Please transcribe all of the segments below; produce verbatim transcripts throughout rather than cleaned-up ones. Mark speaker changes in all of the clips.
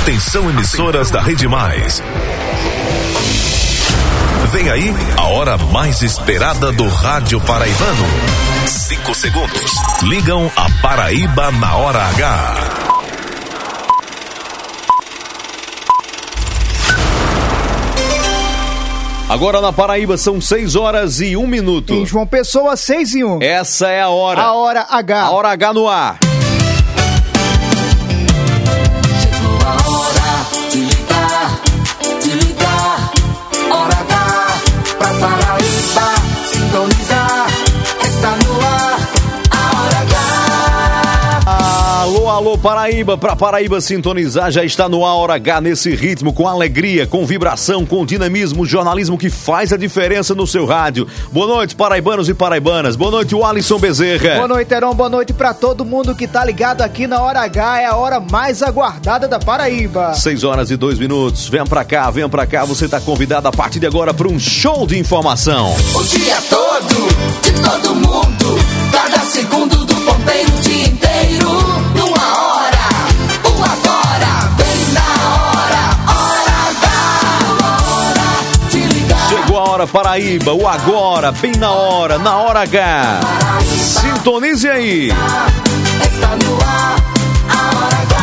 Speaker 1: Atenção, emissoras da Rede Mais. Vem aí a hora mais esperada do rádio paraibano. Cinco segundos. Ligam a Paraíba na hora H.
Speaker 2: Agora na Paraíba são seis horas e um minuto.
Speaker 3: Em João Pessoa, seis e um.
Speaker 2: Essa é a hora.
Speaker 3: A hora H.
Speaker 2: A hora H no ar.
Speaker 4: Chegou a hora de ligar, de ligar. Hora H pra Paraíba sintonizar. Está no ar, a hora H.
Speaker 2: Alô, alô, Paraíba, pra Paraíba sintonizar, já está no ar, Hora H, nesse ritmo, com alegria, com vibração, com dinamismo, jornalismo que faz a diferença no seu rádio. Boa noite, paraibanos e paraibanas. Boa noite, o Alisson Bezerra.
Speaker 3: Boa noite, Heron. Boa noite pra todo mundo que tá ligado aqui na Hora H. É a hora mais aguardada da Paraíba.
Speaker 2: Seis horas e dois minutos. Venha pra cá, venha pra cá. Você tá convidado a partir de agora para um show de informação.
Speaker 4: O dia todo, de todo mundo, cada segundo do ponteiro, o dia inteiro. Numa hora, o agora, bem na hora, hora H, hora de ligar.
Speaker 2: Chegou a hora, Paraíba, o agora, bem na hora, na hora H. Sintonize aí.
Speaker 4: Está no ar, a hora H.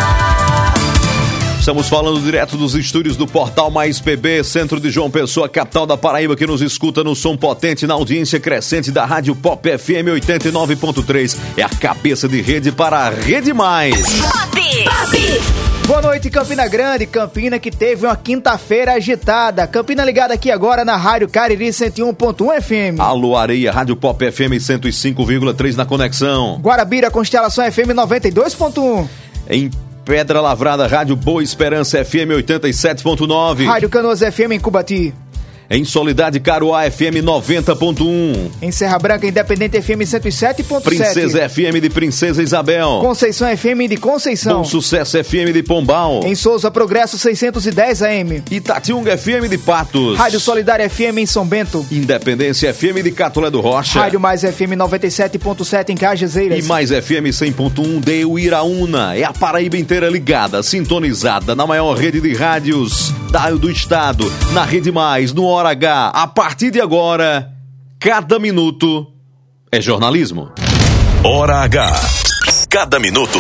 Speaker 2: Estamos falando direto dos estúdios do Portal Mais P B, centro de João Pessoa, capital da Paraíba, que nos escuta no som potente, na audiência crescente da Rádio Pop F M oitenta e nove ponto três. É a cabeça de rede para a Rede Mais.
Speaker 4: Pop, pop.
Speaker 3: Boa noite, Campina Grande. Campina que teve uma quinta-feira agitada. Campina ligada aqui agora na Rádio Cariri cento e um ponto um F M.
Speaker 2: Alô, Areia, Rádio Pop F M cento e cinco vírgula três na conexão.
Speaker 3: Guarabira, Constelação F M noventa e dois ponto um.
Speaker 2: Em Pedra Lavrada, Rádio Boa Esperança F M oitenta e sete ponto nove.
Speaker 3: Rádio Canoas F M em Cubati.
Speaker 2: Em Soledade, Caruá F M noventa ponto um.
Speaker 3: Em Serra Branca, Independente F M cento e sete ponto sete.
Speaker 2: Princesa F M de Princesa Isabel.
Speaker 3: Conceição F M de Conceição.
Speaker 2: Bom Sucesso F M de Pombal.
Speaker 3: Em Souza Progresso seiscentos e dez A M.
Speaker 2: Itatiunga F M de Patos.
Speaker 3: Rádio Solidária F M em São Bento.
Speaker 2: Independência F M de Catolé do Rocha.
Speaker 3: Rádio Mais F M noventa e sete ponto sete em Cajazeiras.
Speaker 2: E Mais F M cem ponto um de Uiraúna. É a Paraíba inteira ligada, sintonizada na maior rede de rádios do estado, na Rede Mais, no Hora H. A partir de agora, cada minuto é jornalismo.
Speaker 1: Hora H. Cada minuto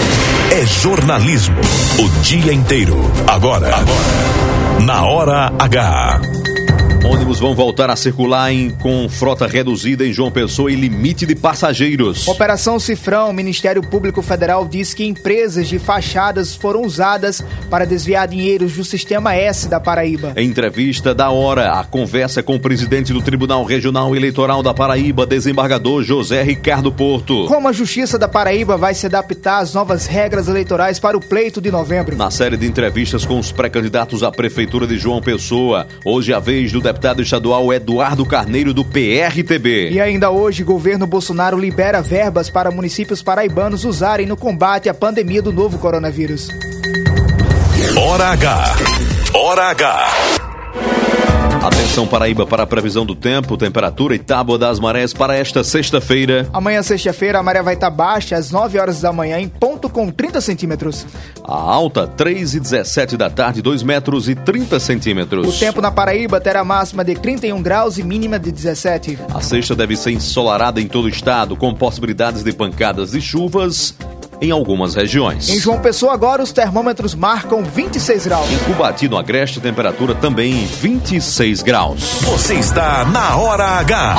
Speaker 1: é jornalismo. O dia inteiro. Agora. Agora. Na Hora H.
Speaker 2: Ônibus vão voltar a circular em, com frota reduzida em João Pessoa e limite de passageiros.
Speaker 3: Operação Cifrão. O Ministério Público Federal diz que empresas de fachadas foram usadas para desviar dinheiros do Sistema S da Paraíba.
Speaker 2: Em entrevista da Hora, a conversa com o presidente do Tribunal Regional Eleitoral da Paraíba, desembargador José Ricardo Porto.
Speaker 3: Como a Justiça da Paraíba vai se adaptar às novas regras eleitorais para o pleito de novembro.
Speaker 2: Na série de entrevistas com os pré-candidatos à Prefeitura de João Pessoa, hoje é a vez do deputado estadual Eduardo Carneiro, do P R T B.
Speaker 3: E ainda hoje, governo Bolsonaro libera verbas para municípios paraibanos usarem no combate à pandemia do novo coronavírus.
Speaker 1: Hora H. Hora H.
Speaker 2: Atenção, Paraíba, para a previsão do tempo, temperatura e tábua das marés para esta sexta-feira.
Speaker 3: Amanhã, sexta-feira, a maré vai estar baixa às nove horas da manhã, em ponto com trinta centímetros.
Speaker 2: A alta, três e dezessete da tarde, dois metros e trinta centímetros.
Speaker 3: O tempo na Paraíba terá máxima de trinta e um graus e mínima de dezessete.
Speaker 2: A sexta deve ser ensolarada em todo o estado, com possibilidades de pancadas de chuvas em algumas regiões.
Speaker 3: Em João Pessoa agora os termômetros marcam vinte e seis graus.
Speaker 2: Em Cubati, no Agreste, temperatura também em vinte e seis graus.
Speaker 1: Você está na Hora H.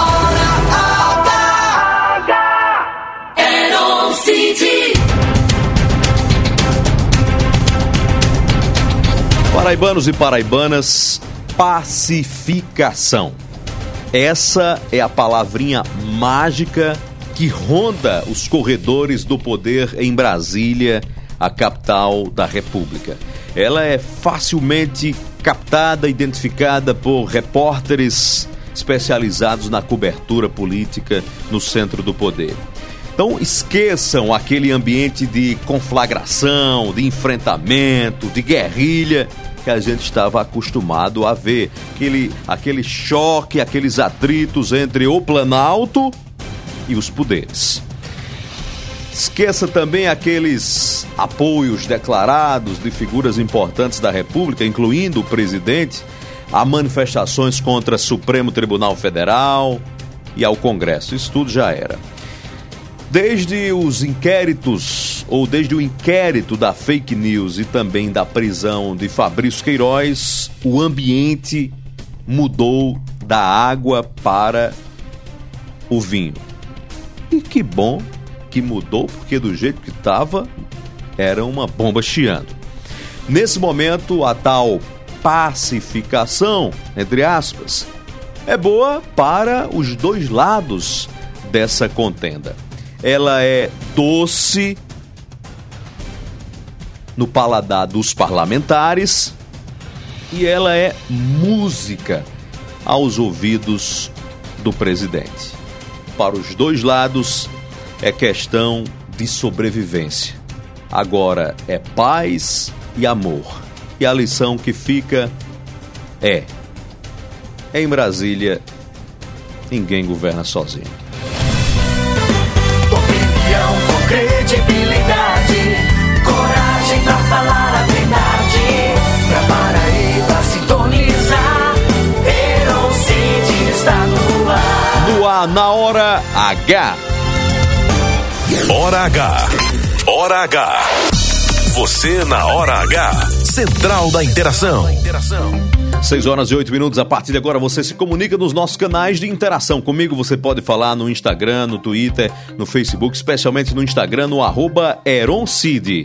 Speaker 4: Hora H. Heron City.
Speaker 2: Paraibanos e paraibanas, pacificação. Essa é a palavrinha mágica que ronda os corredores do poder em Brasília, a capital da República. Ela é facilmente captada, identificada por repórteres especializados na cobertura política no centro do poder. Então esqueçam aquele ambiente de conflagração, de enfrentamento, de guerrilha que a gente estava acostumado a ver. Aquele, aquele choque, aqueles atritos entre o Planalto e os poderes. Esqueça também aqueles apoios declarados de figuras importantes da República, incluindo o presidente, a manifestações contra o Supremo Tribunal Federal e ao Congresso. Isso tudo já era. Desde os inquéritos, ou desde o inquérito da fake news e também da prisão de Fabrício Queiroz, o ambiente mudou da água para o vinho. E que bom que mudou, porque do jeito que estava, era uma bomba chiando. Nesse momento, a tal pacificação, entre aspas, é boa para os dois lados dessa contenda. Ela é doce no paladar dos parlamentares e ela é música aos ouvidos do presidente. Para os dois lados é questão de sobrevivência. Agora é paz e amor. E a lição que fica é: em Brasília, ninguém governa sozinho.
Speaker 4: Opinião com credibilidade, coragem pra falar a verdade, pra Paraíba sintonizar, Herocide está no ar.
Speaker 2: No ar, na hora H.
Speaker 1: Hora H. Hora H. Você na Hora H. Central da Interação.
Speaker 2: seis horas e oito minutos. A partir de agora você se comunica nos nossos canais de interação. Comigo você pode falar no Instagram, no Twitter, no Facebook, especialmente no Instagram, no arroba Herocide.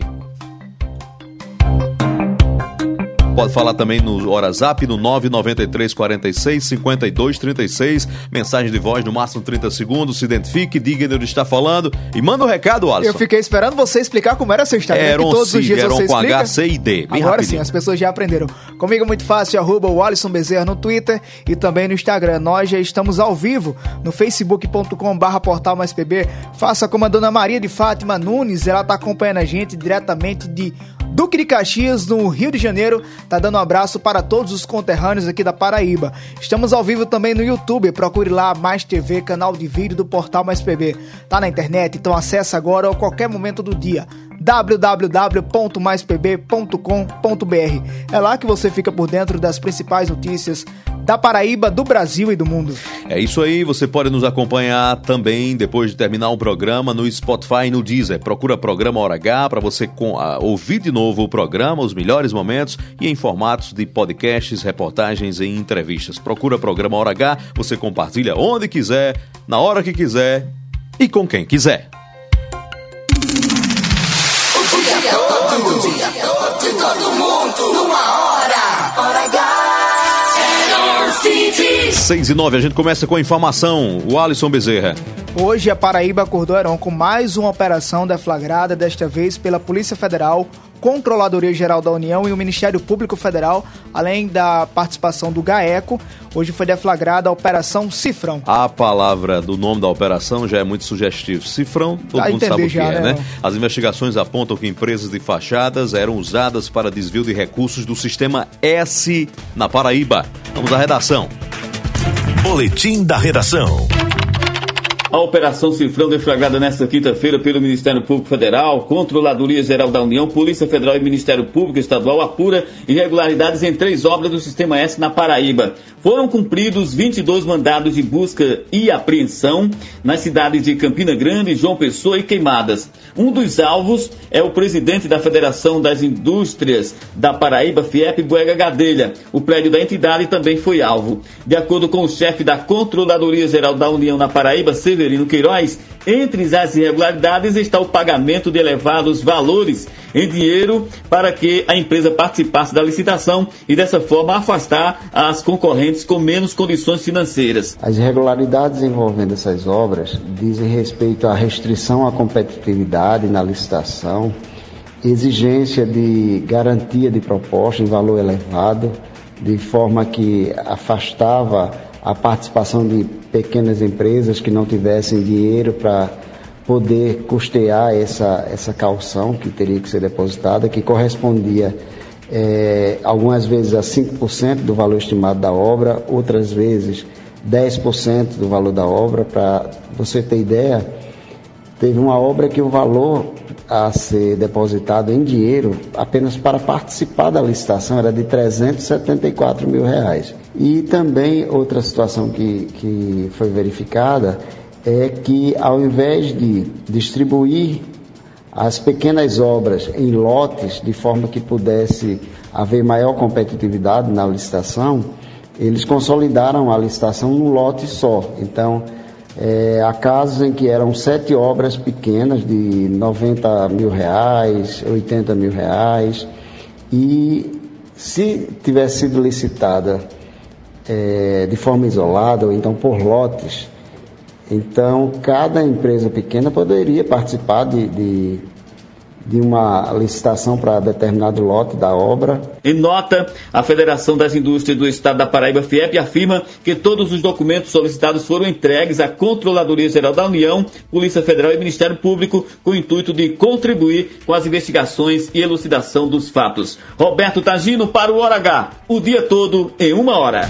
Speaker 2: Pode falar também no WhatsApp no nove nove três, quatro seis, cinco dois três seis. Mensagem de voz no máximo trinta segundos. Se identifique, diga de onde está falando e manda um recado, Alisson.
Speaker 3: Eu fiquei esperando você explicar como era seu Instagram.
Speaker 2: É,
Speaker 3: que todos os dias você
Speaker 2: com
Speaker 3: explica.
Speaker 2: H, C I D. Bem
Speaker 3: Agora
Speaker 2: rapidinho.
Speaker 3: sim, as pessoas já aprenderam. Comigo é muito fácil, arroba o Alisson Bezerra no Twitter e também no Instagram. Nós já estamos ao vivo no facebook ponto com barra portal mais P B. Faça como a dona Maria de Fátima Nunes, ela está acompanhando a gente diretamente de Duque de Caxias, no Rio de Janeiro, tá dando um abraço para todos os conterrâneos aqui da Paraíba. Estamos ao vivo também no YouTube, procure lá Mais T V, canal de vídeo do Portal Mais P B. Tá na internet, então acessa agora ou a qualquer momento do dia. w w w ponto mais p b ponto com ponto b r. É lá que você fica por dentro das principais notícias da Paraíba, do Brasil e do mundo.
Speaker 2: É isso aí, você pode nos acompanhar também depois de terminar o programa no Spotify e no Deezer. Procura Programa Hora H para você com, uh, ouvir de novo o programa, os melhores momentos e em formatos de podcasts, reportagens e entrevistas. Procura Programa Hora H, você compartilha onde quiser, na hora que quiser e com quem quiser.
Speaker 4: O dia todo, o dia todo, de todo mundo, numa hora, Hora H.
Speaker 2: seis e nove, a gente começa com a informação. O Alisson Bezerra.
Speaker 3: Hoje a Paraíba acordou Heron com mais uma operação deflagrada, desta vez pela Polícia Federal, Controladoria Geral da União e o Ministério Público Federal, além da participação do GAECO. Hoje foi deflagrada a Operação Cifrão.
Speaker 2: A palavra do nome da operação já é muito sugestivo. Cifrão, todo
Speaker 3: Dá
Speaker 2: mundo sabe o que
Speaker 3: já,
Speaker 2: é,
Speaker 3: né?
Speaker 2: né? As investigações apontam que empresas de fachadas eram usadas para desvio de recursos do Sistema S na Paraíba. Vamos à redação.
Speaker 1: Boletim da Redação.
Speaker 5: A Operação Cifrão, deflagrada nesta quinta-feira pelo Ministério Público Federal, Controladoria Geral da União, Polícia Federal e Ministério Público Estadual, apura irregularidades em três obras do Sistema S na Paraíba. Foram cumpridos vinte e dois mandados de busca e apreensão nas cidades de Campina Grande, João Pessoa e Queimadas. Um dos alvos é o presidente da Federação das Indústrias da Paraíba, FIEP, Boega Gadelha. O prédio da entidade também foi alvo. De acordo com o chefe da Controladoria Geral da União na Paraíba, Severino Queiroz, entre as irregularidades está o pagamento de elevados valores em dinheiro para que a empresa participasse da licitação e dessa forma afastar as concorrentes com menos condições financeiras.
Speaker 6: As irregularidades envolvendo essas obras dizem respeito à restrição à competitividade na licitação, exigência de garantia de proposta em valor elevado, de forma que afastava a participação de pequenas empresas que não tivessem dinheiro para poder custear essa, essa caução que teria que ser depositada, que correspondia é, algumas vezes a cinco por cento do valor estimado da obra, outras vezes dez por cento do valor da obra. Para você ter ideia, teve uma obra que o valor a ser depositado em dinheiro, apenas para participar da licitação, era de trezentos e setenta e quatro mil reais. E também outra situação que, que foi verificada é que, ao invés de distribuir as pequenas obras em lotes, de forma que pudesse haver maior competitividade na licitação, eles consolidaram a licitação num lote só. Então, É, há casos em que eram sete obras pequenas de noventa mil reais, oitenta mil reais, e se tivesse sido licitada é, de forma isolada ou então por lotes, então cada empresa pequena poderia participar de, de, de uma licitação para determinado lote da obra.
Speaker 5: Em nota, a Federação das Indústrias do Estado da Paraíba, FIEP, afirma que todos os documentos solicitados foram entregues à Controladoria Geral da União, Polícia Federal e Ministério Público, com o intuito de contribuir com as investigações e elucidação dos fatos. Roberto Tagino para o Hora H, o dia todo em uma hora.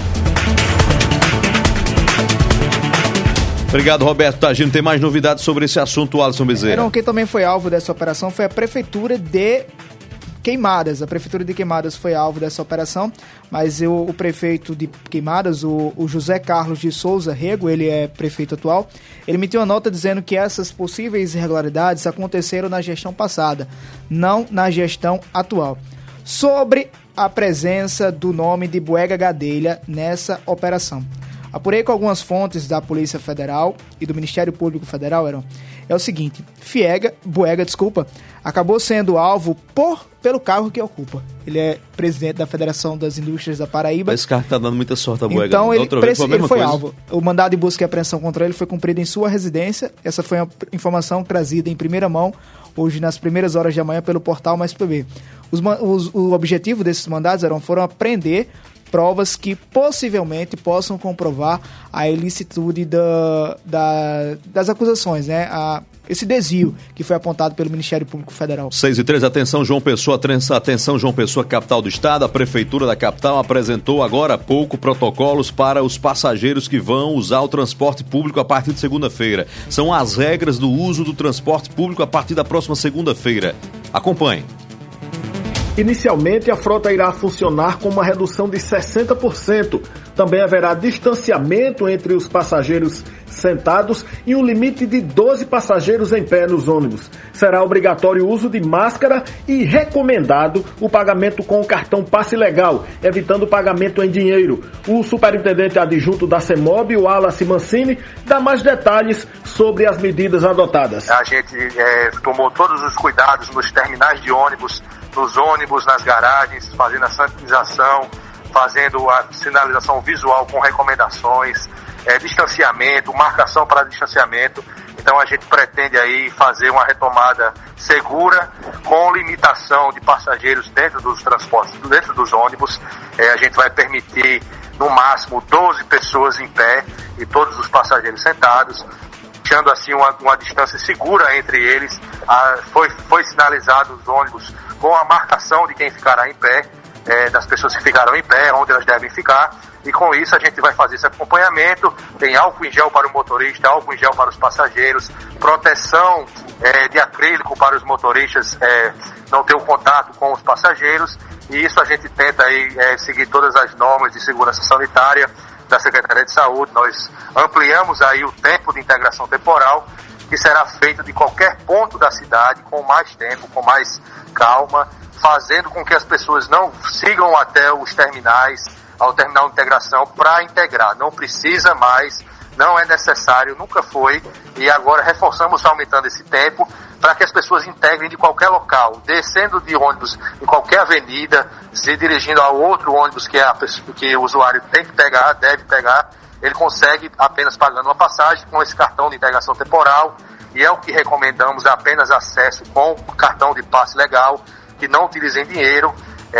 Speaker 2: Obrigado, Roberto Tagino. Tem mais novidades sobre esse assunto, Alisson Bezerra?
Speaker 3: Não, quem também foi alvo dessa operação foi a Prefeitura de Queimadas. A Prefeitura de Queimadas foi alvo dessa operação, mas eu, o prefeito de Queimadas, o, o José Carlos de Souza Rego, ele é prefeito atual, ele emitiu uma nota dizendo que essas possíveis irregularidades aconteceram na gestão passada, não na gestão atual. Sobre a presença do nome de Boega Gadelha nessa operação. Apurei com algumas fontes da Polícia Federal e do Ministério Público Federal, eram, é o seguinte, Fiega, Boega, desculpa, acabou sendo alvo por, pelo cargo que ocupa. Ele é presidente da Federação das Indústrias da Paraíba.
Speaker 2: Esse cara tá dando muita sorte a Boega.
Speaker 3: Então ele,
Speaker 2: vez, foi,
Speaker 3: ele foi
Speaker 2: coisa.
Speaker 3: alvo. O mandado de busca e apreensão contra ele foi cumprido em sua residência. Essa foi a informação trazida em primeira mão, hoje nas primeiras horas da manhã, pelo portal Mais P B. Os, os, o objetivo desses mandados eram, foram apreender provas que possivelmente possam comprovar a ilicitude da, da, das acusações, né? A, esse desvio que foi apontado pelo Ministério Público Federal.
Speaker 2: seis e três, atenção João Pessoa, atenção João Pessoa, capital do estado. A Prefeitura da capital apresentou agora há pouco protocolos para os passageiros que vão usar o transporte público a partir de segunda-feira. São as regras do uso do transporte público a partir da próxima segunda-feira. Acompanhe.
Speaker 7: Inicialmente, a frota irá funcionar com uma redução de sessenta por cento. Também haverá distanciamento entre os passageiros sentados e um limite de doze passageiros em pé nos ônibus. Será obrigatório o uso de máscara e recomendado o pagamento com o cartão Passe Legal, evitando o pagamento em dinheiro. O superintendente adjunto da CEMOB, o Wallace Mancini, dá mais detalhes sobre as medidas adotadas.
Speaker 8: A gente é, tomou todos os cuidados nos terminais de ônibus, nos ônibus, nas garagens, fazendo a sanitização, fazendo a sinalização visual com recomendações, é, distanciamento, marcação para distanciamento. Então a gente pretende aí fazer uma retomada segura, com limitação de passageiros dentro dos transportes, dentro dos ônibus. É, a gente vai permitir no máximo doze pessoas em pé e todos os passageiros sentados, deixando assim uma, uma distância segura entre eles. Ah, foi, foi sinalizado os ônibus com a marcação de quem ficará em pé, é, das pessoas que ficaram em pé, onde elas devem ficar, e com isso a gente vai fazer esse acompanhamento. Tem álcool em gel para o motorista, álcool em gel para os passageiros, proteção é, de acrílico para os motoristas é, não ter o contato com os passageiros, e isso a gente tenta aí, é, seguir todas as normas de segurança sanitária da Secretaria de Saúde. Nós ampliamos aí o tempo de integração temporal, que será feito de qualquer ponto da cidade, com mais tempo, com mais calma, fazendo com que as pessoas não sigam até os terminais, ao terminal de integração, para integrar. Não precisa mais, não é necessário, nunca foi, e agora reforçamos aumentando esse tempo para que as pessoas integrem de qualquer local, descendo de ônibus em qualquer avenida, se dirigindo a outro ônibus que, a, que o usuário tem que pegar, deve pegar. Ele consegue apenas pagando uma passagem com esse cartão de integração temporal, e é o que recomendamos, apenas acesso com o cartão de passe legal, que não utilizem dinheiro,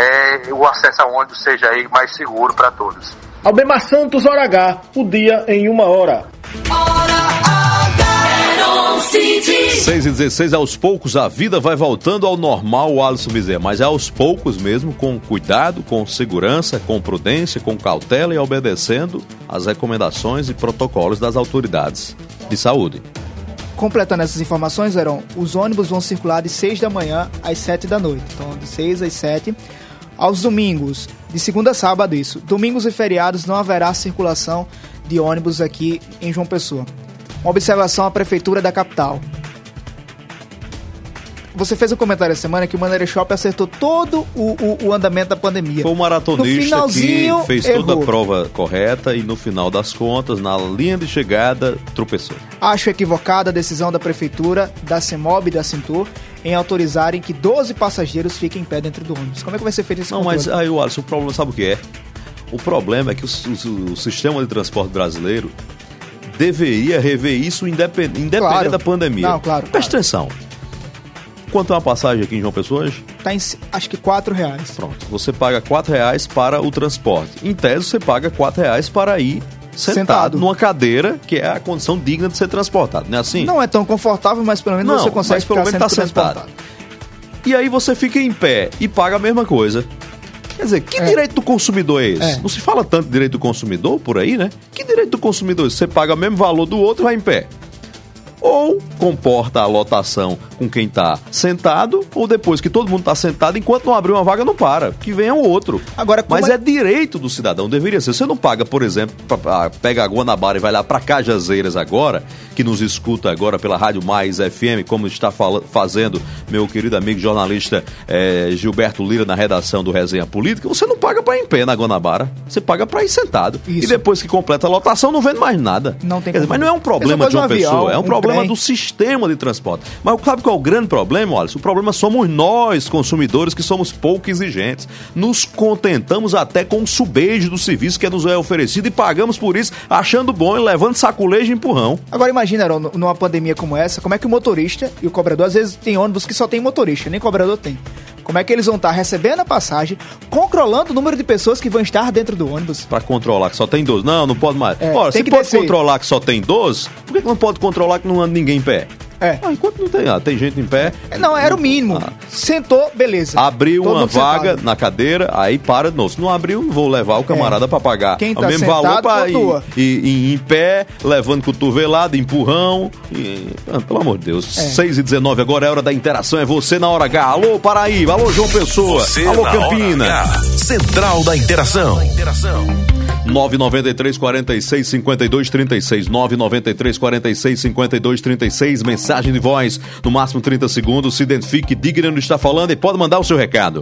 Speaker 8: é, o acesso ao ônibus seja aí mais seguro para todos.
Speaker 7: Albemar Santos, Hora H, o dia em uma hora.
Speaker 2: seis e dezesseis, aos poucos a vida vai voltando ao normal, Alisson Bezerra, mas é aos poucos mesmo, com cuidado, com segurança, com prudência, com cautela e obedecendo às recomendações e protocolos das autoridades de saúde.
Speaker 3: completando essas informações, Heron, os ônibus vão circular de seis da manhã às sete da noite. Então, de seis às sete. Aos domingos, de segunda a sábado isso. Domingos e feriados não haverá circulação de ônibus aqui em João Pessoa. Uma observação à Prefeitura da capital. Você fez um comentário essa semana que o Maneiroshop acertou todo o, o, o andamento da pandemia.
Speaker 2: Foi o maratonista que fez
Speaker 3: errou.
Speaker 2: toda a prova correta e no final das contas, na linha de chegada, tropeçou.
Speaker 3: Acho equivocada a decisão da Prefeitura, da CEMOB e da Cintur em autorizarem que doze passageiros fiquem em pé dentro do ônibus. Como é que vai ser feito esse
Speaker 2: Não,
Speaker 3: controle?
Speaker 2: mas aí, Alisson, o problema sabe o que é? O problema é que o, o, o sistema de transporte brasileiro deveria rever isso independente, independente
Speaker 3: Claro.
Speaker 2: da pandemia.
Speaker 3: Não, claro,
Speaker 2: Presta
Speaker 3: claro.
Speaker 2: atenção. Quanto é uma passagem aqui em João Pessoa hoje?
Speaker 3: Tá em, acho que quatro reais.
Speaker 2: Pronto. Você paga quatro reais para o transporte. Em tese, você paga quatro reais para ir sentado,
Speaker 3: Sentado.
Speaker 2: numa cadeira, que é a condição digna de ser transportado. Não é assim?
Speaker 3: Não é tão confortável, mas pelo menos
Speaker 2: Não,
Speaker 3: você consegue
Speaker 2: mas pelo
Speaker 3: ficar
Speaker 2: menos
Speaker 3: sendo
Speaker 2: tá sentado.
Speaker 3: transportado.
Speaker 2: E aí você fica em pé e paga a mesma coisa. Quer dizer, que
Speaker 3: É.
Speaker 2: direito do consumidor é esse?
Speaker 3: É.
Speaker 2: Não se fala tanto de direito do consumidor por aí, né? Que direito do consumidor é esse? Você paga o mesmo valor do outro e vai em pé. Ou comporta a lotação com quem está sentado, ou depois que todo mundo está sentado, enquanto não abrir uma vaga, não para. Que venha o outro.
Speaker 3: Agora, como
Speaker 2: Mas
Speaker 3: é-
Speaker 2: é direito do cidadão, deveria ser. Você não paga, por exemplo, pra, pra, pega a Guanabara e vai lá para Cajazeiras agora, que nos escuta agora pela Rádio Mais F M, como está fala, fazendo meu querido amigo jornalista eh, Gilberto Lira na redação do Resenha Política. Você não paga para ir em pé na Guanabara, você paga para ir sentado.
Speaker 3: Isso.
Speaker 2: E depois que completa a lotação, não vende mais nada.
Speaker 3: Não tem
Speaker 2: Quer dizer,
Speaker 3: como.
Speaker 2: mas não é um problema
Speaker 3: Essa
Speaker 2: de uma
Speaker 3: coisa do
Speaker 2: pessoa,
Speaker 3: avião,
Speaker 2: é um
Speaker 3: um
Speaker 2: problema
Speaker 3: trem.
Speaker 2: do sistema de transporte. Mas sabe qual é o grande problema, olha? O problema somos nós, consumidores, que somos pouco exigentes. Nos contentamos até com o subejo do serviço que nos é oferecido e pagamos por isso, achando bom e levando saculejo e empurrão.
Speaker 3: Agora imagina, Heron, numa pandemia como essa, como é que o motorista e o cobrador, às vezes tem ônibus que só tem motorista, nem cobrador tem. Como é que eles vão estar recebendo a passagem, controlando o número de pessoas que vão estar dentro do ônibus?
Speaker 2: Pra controlar que só tem doze. Não, não pode mais.
Speaker 3: É,
Speaker 2: Olha,
Speaker 3: tem
Speaker 2: se
Speaker 3: que
Speaker 2: pode
Speaker 3: descer.
Speaker 2: controlar que só tem doze, por que que não pode controlar que não anda ninguém em pé?
Speaker 3: É.
Speaker 2: Ah, enquanto não tem, ah, tem gente em pé.
Speaker 3: Não, era o mínimo.
Speaker 2: Ah.
Speaker 3: Sentou, beleza.
Speaker 2: Abriu
Speaker 3: Todo
Speaker 2: uma
Speaker 3: mundo
Speaker 2: vaga
Speaker 3: sentado.
Speaker 2: na cadeira, aí para de novo. Se não abriu, vou levar o camarada
Speaker 3: É.
Speaker 2: pra pagar
Speaker 3: Quem
Speaker 2: o
Speaker 3: tá
Speaker 2: mesmo
Speaker 3: sentado,
Speaker 2: valor pra ir,
Speaker 3: pontua.
Speaker 2: ir, ir em pé, levando cotovelado, empurrão. E, ah, pelo amor de Deus.
Speaker 3: É.
Speaker 2: seis e dezenove, agora é hora da interação. É você na hora H. Alô, Paraíba. Alô, João Pessoa.
Speaker 1: Você
Speaker 2: Alô,
Speaker 1: na
Speaker 2: Campina.
Speaker 1: Hora H. Central da Interação.
Speaker 2: nove nove três, quarenta e seis, cinquenta e dois, trinta e seis. nove nove três, quarenta e seis, cinquenta e dois, trinta e seis. Mensagem de voz, no máximo trinta segundos. Se identifique, diga de onde está falando e pode mandar o seu recado.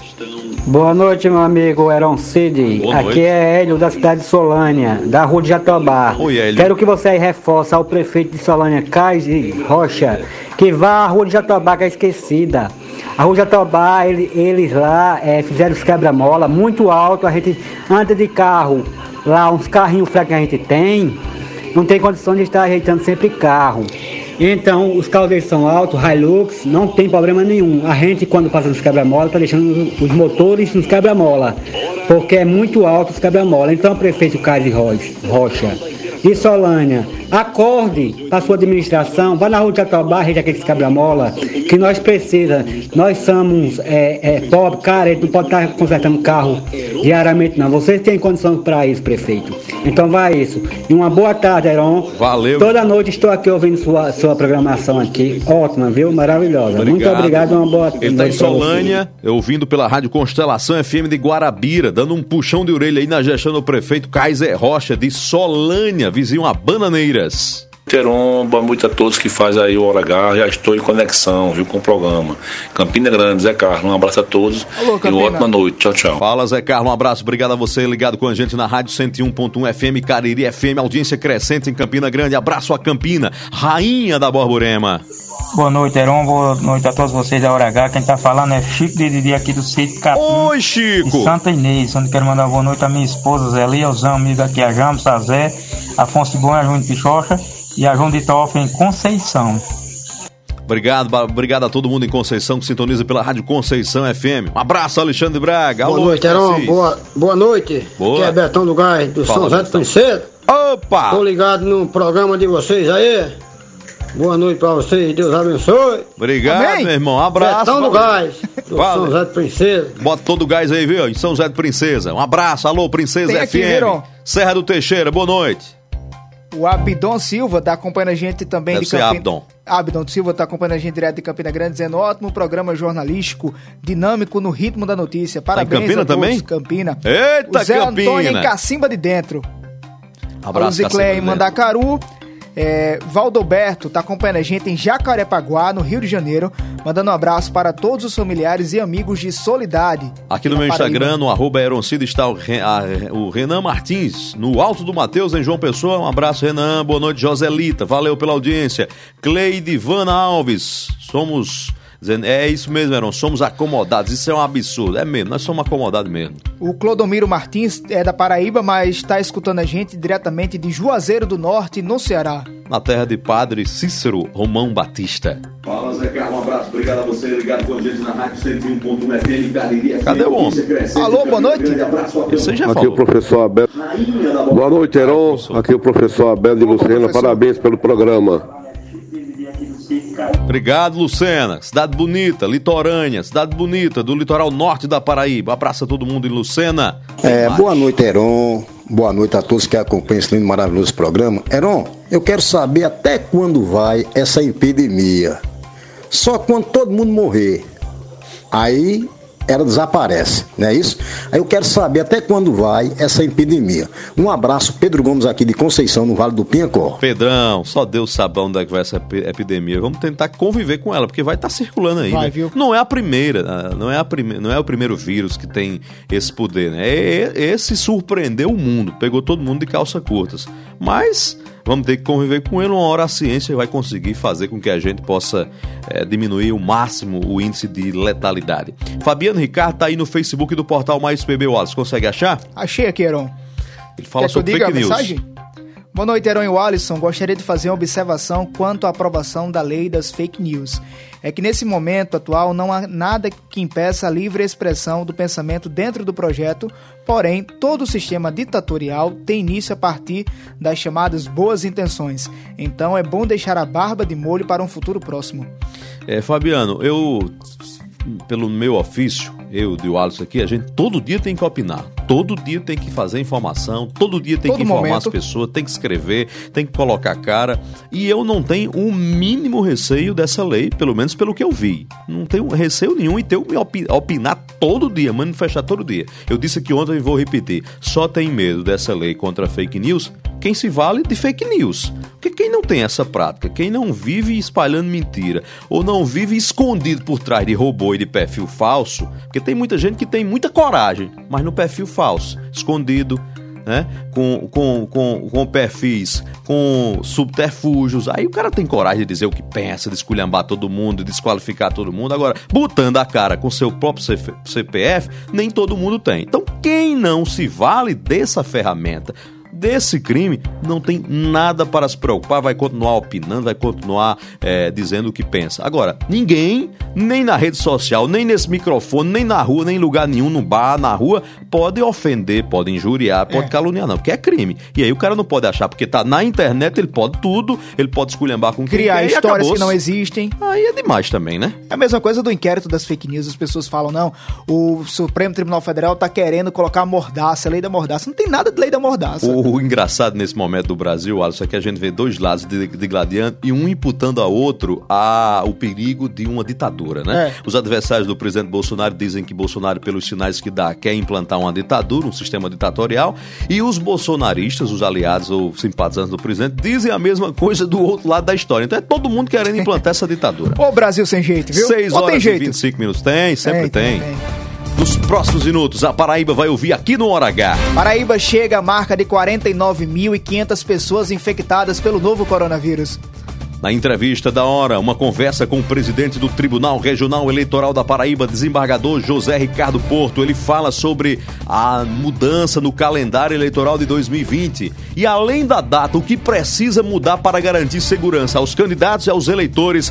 Speaker 9: Boa noite, meu amigo Heron Cid.
Speaker 2: Boa noite.
Speaker 9: Aqui é Hélio, da cidade de Solânia, da rua de Jatobá.
Speaker 2: Oi, Hélio.
Speaker 9: Quero que você aí reforce ao prefeito de Solânia, Caio Rocha, que vá à rua de Jatobá, que é esquecida. A rua de Jatobá, ele, eles lá é, fizeram os quebra-mola muito alto. A gente anda de carro, lá uns carrinhos fracos que a gente tem, não tem condição de estar ajeitando sempre carro. Então, os carros deles são altos, Hilux, não tem problema nenhum. A gente, quando passa nos quebra-mola, está deixando os motores nos quebra-mola, porque é muito alto os quebra-mola. Então, prefeito Caio Rocha de Solânia, acorde para a sua administração, vá na rua de Jatobá, reja aqueles quebra-mola, que nós precisamos. Nós somos é, é, pobres, carentes, não pode estar consertando carro diariamente, não. Vocês têm condição para isso, prefeito. Então, vai isso. E uma boa tarde, Heron.
Speaker 2: Valeu.
Speaker 9: Toda noite estou aqui ouvindo sua, sua programação aqui. Ótima, viu? Maravilhosa. Muito obrigado e uma boa noite.
Speaker 2: Ele está em
Speaker 9: pra você.
Speaker 2: Solânia, ouvindo pela Rádio Constelação F M de Guarabira, dando um puxão de orelha aí na gestão do prefeito Kaiser Rocha de Solânia, vizinho a Bananeiras.
Speaker 10: Teron, boa noite a todos que fazem aí o Hora H. Já estou em conexão, viu, com o programa. Campina Grande, Zé Carlos, um abraço a todos.
Speaker 3: Alô,
Speaker 10: e
Speaker 3: Campina.
Speaker 10: uma ótima noite. Tchau, tchau.
Speaker 2: Fala, Zé Carlos, um abraço, obrigado a você ligado com a gente na Rádio cento e um ponto um F M, Cariri F M, audiência crescente em Campina Grande. Abraço a Campina, rainha da Borborema.
Speaker 11: Boa noite, Heron. Boa noite a todos vocês da Hora H. Quem tá falando é Chico de Didi aqui do sítio Capim.
Speaker 2: Oi,
Speaker 11: De
Speaker 2: Chico.
Speaker 11: Santa Inês, onde quero mandar uma boa noite à minha esposa Zé Leozão, amiga aqui a Jamos, Sazé, Afonso de Bom, a João de Pichocha e a João de Tofa em Conceição.
Speaker 2: Obrigado, ba- obrigado a todo mundo em Conceição que sintoniza pela Rádio Conceição F M. Um abraço, Alexandre Braga.
Speaker 12: Boa
Speaker 2: Alô,
Speaker 12: noite, Heron.
Speaker 2: Francis.
Speaker 12: Boa, boa noite.
Speaker 2: Boa.
Speaker 12: Aqui é Betão do Gás, do
Speaker 2: Fala,
Speaker 12: São José do
Speaker 2: Betão.
Speaker 12: Princesa.
Speaker 2: Opa!
Speaker 12: Tô ligado no programa de vocês aí. Boa noite pra vocês, Deus abençoe.
Speaker 2: Obrigado,
Speaker 3: Amém.
Speaker 2: meu irmão. Um abraço.
Speaker 12: Betão do
Speaker 2: valeu.
Speaker 12: Gás, do
Speaker 2: Valeu.
Speaker 12: São José do Princesa.
Speaker 2: Bota todo o gás aí, viu? Em São José de Princesa. Um abraço. Alô, Princesa
Speaker 3: Tem
Speaker 2: F M.
Speaker 3: aqui, viram?
Speaker 2: Serra do Teixeira, boa noite.
Speaker 3: O Abdon Silva está acompanhando a gente também
Speaker 2: Deve
Speaker 3: de
Speaker 2: ser
Speaker 3: Campina.
Speaker 2: Abdon.
Speaker 3: Abdon Silva está acompanhando a gente direto de Campina Grande, dizendo ótimo programa jornalístico, dinâmico no ritmo da notícia. Parabéns
Speaker 2: Campina
Speaker 3: a todos.
Speaker 2: também?
Speaker 3: Campina.
Speaker 2: Eita,
Speaker 3: o Zé
Speaker 2: Campina.
Speaker 3: Antônio em Cacimba de Dentro.
Speaker 2: Abraço,
Speaker 3: o Ziclé em Mandacaru. É, Valdoberto está acompanhando a gente em Jacarepaguá, no Rio de Janeiro, mandando um abraço para todos os familiares e amigos de Solidade.
Speaker 2: Aqui no meu Instagram, no arroba Aeroncida, está o, Ren, a, o Renan Martins, no Alto do Mateus, em João Pessoa. Um abraço, Renan. Boa noite, Joselita. Valeu pela audiência. Cleide Vana Alves. Somos... É isso mesmo, Heron. Somos acomodados. Isso é um absurdo. É mesmo, nós somos acomodados mesmo.
Speaker 3: O Clodomiro Martins é da Paraíba, mas está escutando a gente diretamente de Juazeiro do Norte, no Ceará.
Speaker 2: Na terra de Padre Cícero Romão Batista.
Speaker 13: Fala, Zé Carlos. Um abraço. Obrigado a você ligado com a gente na Rádio cento e um ponto um F M. Cariri.
Speaker 2: Cadê o homem?
Speaker 3: Alô, boa noite.
Speaker 2: Você já
Speaker 14: Aqui
Speaker 2: falou.
Speaker 14: o professor Abel. Boa noite, Heron. Aqui o professor Abel de Lucena. Parabéns pelo programa.
Speaker 2: Obrigado, Lucena. Cidade bonita, litorânea, cidade bonita do litoral norte da Paraíba. Abraça todo mundo em Lucena.
Speaker 15: É, boa noite, Heron. Boa noite a todos que acompanham esse lindo, maravilhoso programa. Heron, eu quero saber até quando vai essa epidemia. Só quando todo mundo morrer. Aí ela desaparece, não é isso? Aí eu quero saber até quando vai essa epidemia. Um abraço, Pedro Gomes aqui de Conceição, no Vale do Piancó.
Speaker 2: Pedrão, só Deus sabe onde é que vai essa epidemia. Vamos tentar conviver com ela, porque vai estar circulando aí,
Speaker 3: vai,
Speaker 2: né?
Speaker 3: Viu?
Speaker 2: Não é a primeira, não é, a prime... não é o primeiro vírus que tem esse poder, né? Esse surpreendeu o mundo, pegou todo mundo de calça curtas. Mas vamos ter que conviver com ele. Uma hora a ciência vai conseguir fazer com que a gente possa é, diminuir ao máximo o índice de letalidade. Fabiano Ricardo tá aí no Facebook do portal Mais P B Wallace. Consegue achar?
Speaker 3: Achei aqui, Heron.
Speaker 2: Ele fala
Speaker 3: Quer
Speaker 2: sobre
Speaker 3: que eu diga
Speaker 2: fake
Speaker 3: a
Speaker 2: news.
Speaker 3: Mensagem? Boa noite, Heron e Walisson. Gostaria de fazer uma observação quanto à aprovação da lei das fake news. É que nesse momento atual não há nada que impeça a livre expressão do pensamento dentro do projeto, porém, todo o sistema ditatorial tem início a partir das chamadas boas intenções. Então é bom deixar a barba de molho para um futuro próximo.
Speaker 2: É, Fabiano, eu, pelo meu ofício, eu e o Alisson aqui, a gente todo dia tem que opinar, todo dia tem que fazer informação, todo dia tem todo que informar momento. As pessoas, tem que escrever, tem que colocar a cara, e eu não tenho o mínimo receio dessa lei, pelo menos pelo que eu vi. Não tenho receio nenhum em ter que opinar todo dia, manifestar todo dia. Eu disse aqui ontem e vou repetir, só tem medo dessa lei contra fake news quem se vale de fake news. Porque quem não tem essa prática, quem não vive espalhando mentira, ou não vive escondido por trás de robô e de perfil falso, porque tem muita gente que tem muita coragem, mas no perfil falso, escondido, né? Com, com, com, com perfis, com subterfúgios. Aí o cara tem coragem de dizer o que pensa, de esculhambar todo mundo, de desqualificar todo mundo. Agora, botando a cara com seu próprio C P F, nem todo mundo tem. Então, quem não se vale dessa ferramenta, desse crime, não tem nada para se preocupar, vai continuar opinando, vai continuar é, dizendo o que pensa. Agora, ninguém, nem na rede social, nem nesse microfone, nem na rua, nem em lugar nenhum, no bar, na rua, pode ofender, pode injuriar, pode é. caluniar, não, porque é crime. E aí o cara não pode achar, porque tá na internet, ele pode tudo, ele pode esculhambar com quem
Speaker 3: criar
Speaker 2: quer,
Speaker 3: histórias que não existem.
Speaker 2: Aí é demais também, né?
Speaker 3: É a mesma coisa do inquérito das fake news, as pessoas falam, não, o Supremo Tribunal Federal tá querendo colocar a mordaça, a lei da mordaça. Não tem nada de lei da mordaça.
Speaker 2: O O engraçado nesse momento do Brasil, Alisson, é que a gente vê dois lados de, de gladiando e um imputando a outro a, o perigo de uma ditadura, né? É. Os adversários do presidente Bolsonaro dizem que Bolsonaro, pelos sinais que dá, quer implantar uma ditadura, um sistema ditatorial, e os bolsonaristas, os aliados ou simpatizantes do presidente, dizem a mesma coisa do outro lado da história. Então é todo mundo querendo implantar essa ditadura.
Speaker 3: Ô Brasil sem jeito, viu?
Speaker 2: seis horas
Speaker 3: tem jeito.
Speaker 2: e vinte e cinco minutos. Tem, sempre tem.
Speaker 3: tem. tem.
Speaker 2: Nos próximos minutos, a Paraíba vai ouvir aqui no Hora H.
Speaker 3: Paraíba chega à marca de quarenta e nove mil e quinhentas pessoas infectadas pelo novo coronavírus.
Speaker 2: Na entrevista da hora, uma conversa com o presidente do Tribunal Regional Eleitoral da Paraíba, desembargador José Ricardo Porto. Ele fala sobre a mudança no calendário eleitoral de dois mil e vinte. E além da data, o que precisa mudar para garantir segurança aos candidatos e aos eleitores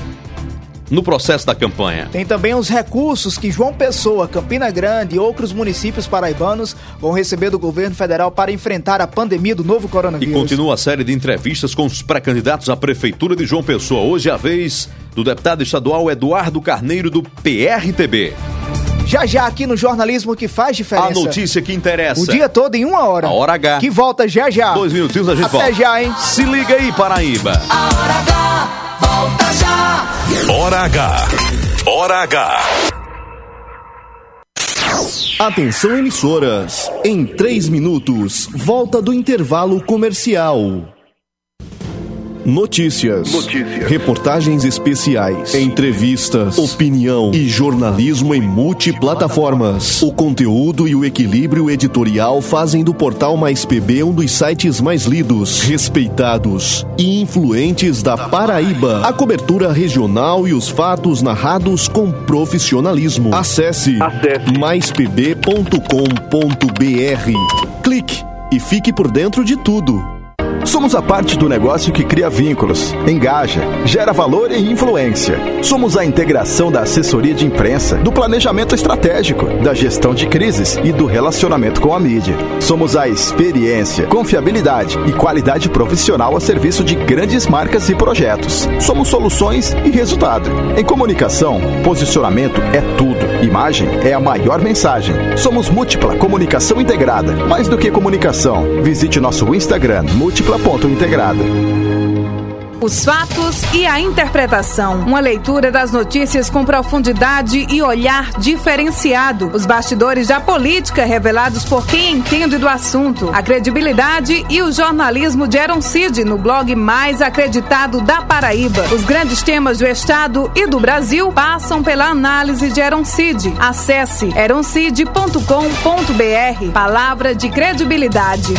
Speaker 2: no processo da campanha.
Speaker 3: Tem também os recursos que João Pessoa, Campina Grande e outros municípios paraibanos vão receber do governo federal para enfrentar a pandemia do novo coronavírus.
Speaker 2: E continua a série de entrevistas com os pré-candidatos à Prefeitura de João Pessoa. Hoje é a vez do deputado estadual Eduardo Carneiro, do P R T B.
Speaker 3: Já já aqui no Jornalismo que faz diferença.
Speaker 2: A notícia que interessa.
Speaker 3: O dia todo em uma hora.
Speaker 2: A Hora H.
Speaker 3: Que volta já já.
Speaker 2: Dois minutinhos a gente
Speaker 3: Até
Speaker 2: volta.
Speaker 3: Até já, hein?
Speaker 2: Se liga aí, Paraíba.
Speaker 4: A Hora H, volta já.
Speaker 1: Hora H. Hora H.
Speaker 16: Atenção, emissoras. Em três minutos, volta do intervalo comercial. Notícias, Notícias, reportagens especiais, entrevistas, opinião e jornalismo em multiplataformas. O conteúdo e o equilíbrio editorial fazem do Portal Mais P B um dos sites mais lidos, respeitados e influentes da Paraíba. A cobertura regional e os fatos narrados com profissionalismo. Acesse, Acesse. mais p b ponto com ponto b r. Clique e fique por dentro de tudo. Somos a parte do negócio que cria vínculos, engaja, gera valor e influência. Somos a integração da assessoria de imprensa, do planejamento estratégico, da gestão de crises e do relacionamento com a mídia. Somos a experiência, confiabilidade e qualidade profissional a serviço de grandes marcas e projetos. Somos soluções e resultado. Em comunicação, posicionamento é tudo. Imagem é a maior mensagem. Somos Múltipla Comunicação Integrada. Mais do que comunicação, visite nosso Instagram, múltipla ponto integrada.
Speaker 17: Os fatos e a interpretação. Uma leitura das notícias com profundidade e olhar diferenciado. Os bastidores da política revelados por quem entende do assunto. A credibilidade e o jornalismo de Eron Cid no blog mais acreditado da Paraíba. Os grandes temas do Estado e do Brasil passam pela análise de Eron Cid. Acesse eron cid ponto com ponto b r. Palavra de credibilidade.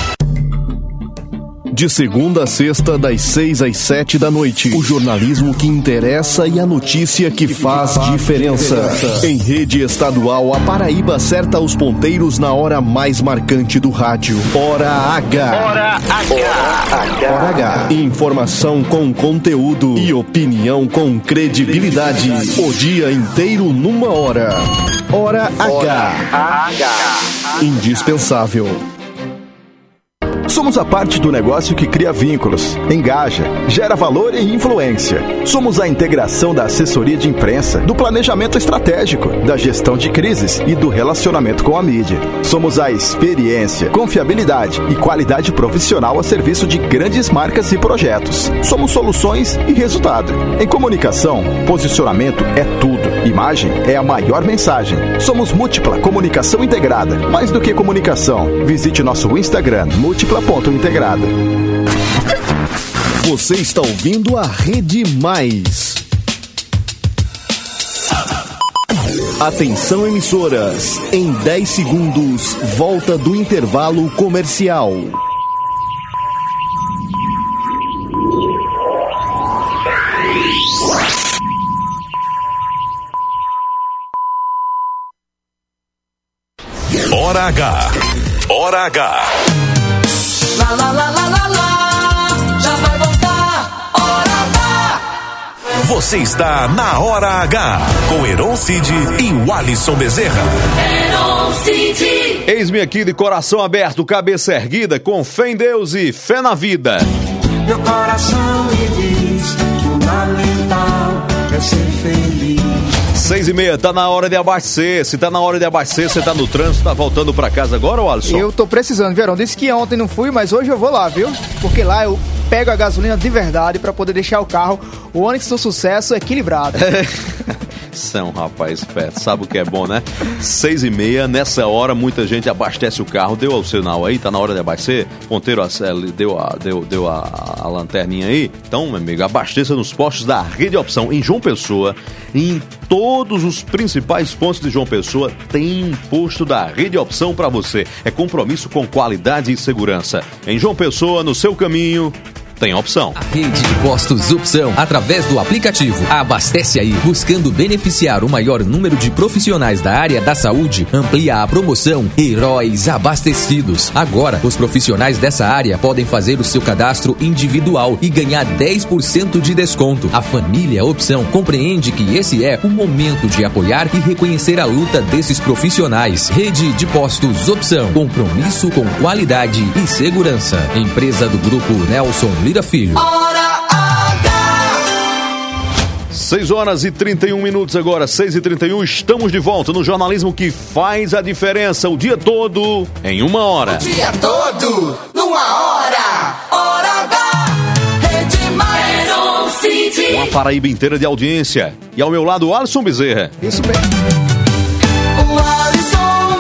Speaker 16: De segunda a sexta, das seis às sete da noite. O jornalismo que interessa e a notícia que faz diferença. Em rede estadual, a Paraíba acerta os ponteiros na hora mais marcante do rádio. Hora H. Hora H. Hora H. Informação com conteúdo e opinião com credibilidade. O dia inteiro numa hora. Hora H. Indispensável. Somos a parte do negócio que cria vínculos, engaja, gera valor e influência. Somos a integração da assessoria de imprensa, do planejamento estratégico, da gestão de crises e do relacionamento com a mídia. Somos a experiência, confiabilidade e qualidade profissional a serviço de grandes marcas e projetos. Somos soluções e resultado. Em comunicação, posicionamento é tudo. Imagem é a maior mensagem. Somos Múltipla Comunicação Integrada. Mais do que comunicação, visite nosso Instagram, múltipla ponto integrada. Você está ouvindo a Rede Mais. Atenção, emissoras. Em dez segundos, volta do intervalo comercial.
Speaker 1: Hora H. Hora H.
Speaker 4: Lá, lá, lá, lá, lá, lá, já vai voltar, Hora H.
Speaker 1: Você está na Hora H, com Eron Cid e Walisson Bezerra.
Speaker 4: Eron Cid.
Speaker 2: Eis-me aqui de coração aberto, cabeça erguida, com fé em Deus e fé na vida.
Speaker 4: Meu coração me diz, fundamental é ser feliz.
Speaker 2: Seis e meia, tá na hora de abastecer. Se tá na hora de abastecer, você tá no trânsito, tá voltando pra casa agora, ô Alisson?
Speaker 3: Eu tô precisando, Verão. Disse que ontem não fui, mas hoje eu vou lá, viu? Porque lá eu pego a gasolina de verdade pra poder deixar o carro, o Onix do sucesso, equilibrado.
Speaker 2: Você é um rapaz esperto, sabe o que é bom, né? Seis e meia, nessa hora muita gente abastece o carro. Deu o sinal aí, tá na hora de abastecer? Ponteiro deu a, deu, deu a, a lanterninha aí? Então, meu amigo, abasteça nos postos da Rede Opção em João Pessoa. Em todos os principais pontos de João Pessoa tem um posto da Rede Opção para você. É compromisso com qualidade e segurança. Em João Pessoa, no seu caminho, tem opção.
Speaker 18: A rede de postos Opção, através do aplicativo. Abastece aí, buscando beneficiar o maior número de profissionais da área da saúde. Amplia a promoção Heróis Abastecidos. Agora, os profissionais dessa área podem fazer o seu cadastro individual e ganhar dez por cento de desconto. A família Opção compreende que esse é o momento de apoiar e reconhecer a luta desses profissionais. Rede de postos Opção. Compromisso com qualidade e segurança. Empresa do Grupo Nelson Lira Filho.
Speaker 2: seis horas e trinta e um minutos agora, seis e trinta e um, estamos de volta no jornalismo que faz a diferença o dia todo em uma hora.
Speaker 4: O dia todo, numa hora, hora H, Rede Mais.
Speaker 2: Uma Paraíba inteira de audiência. E ao meu lado, o Alisson Bezerra.
Speaker 3: Isso mesmo.
Speaker 4: O Alisson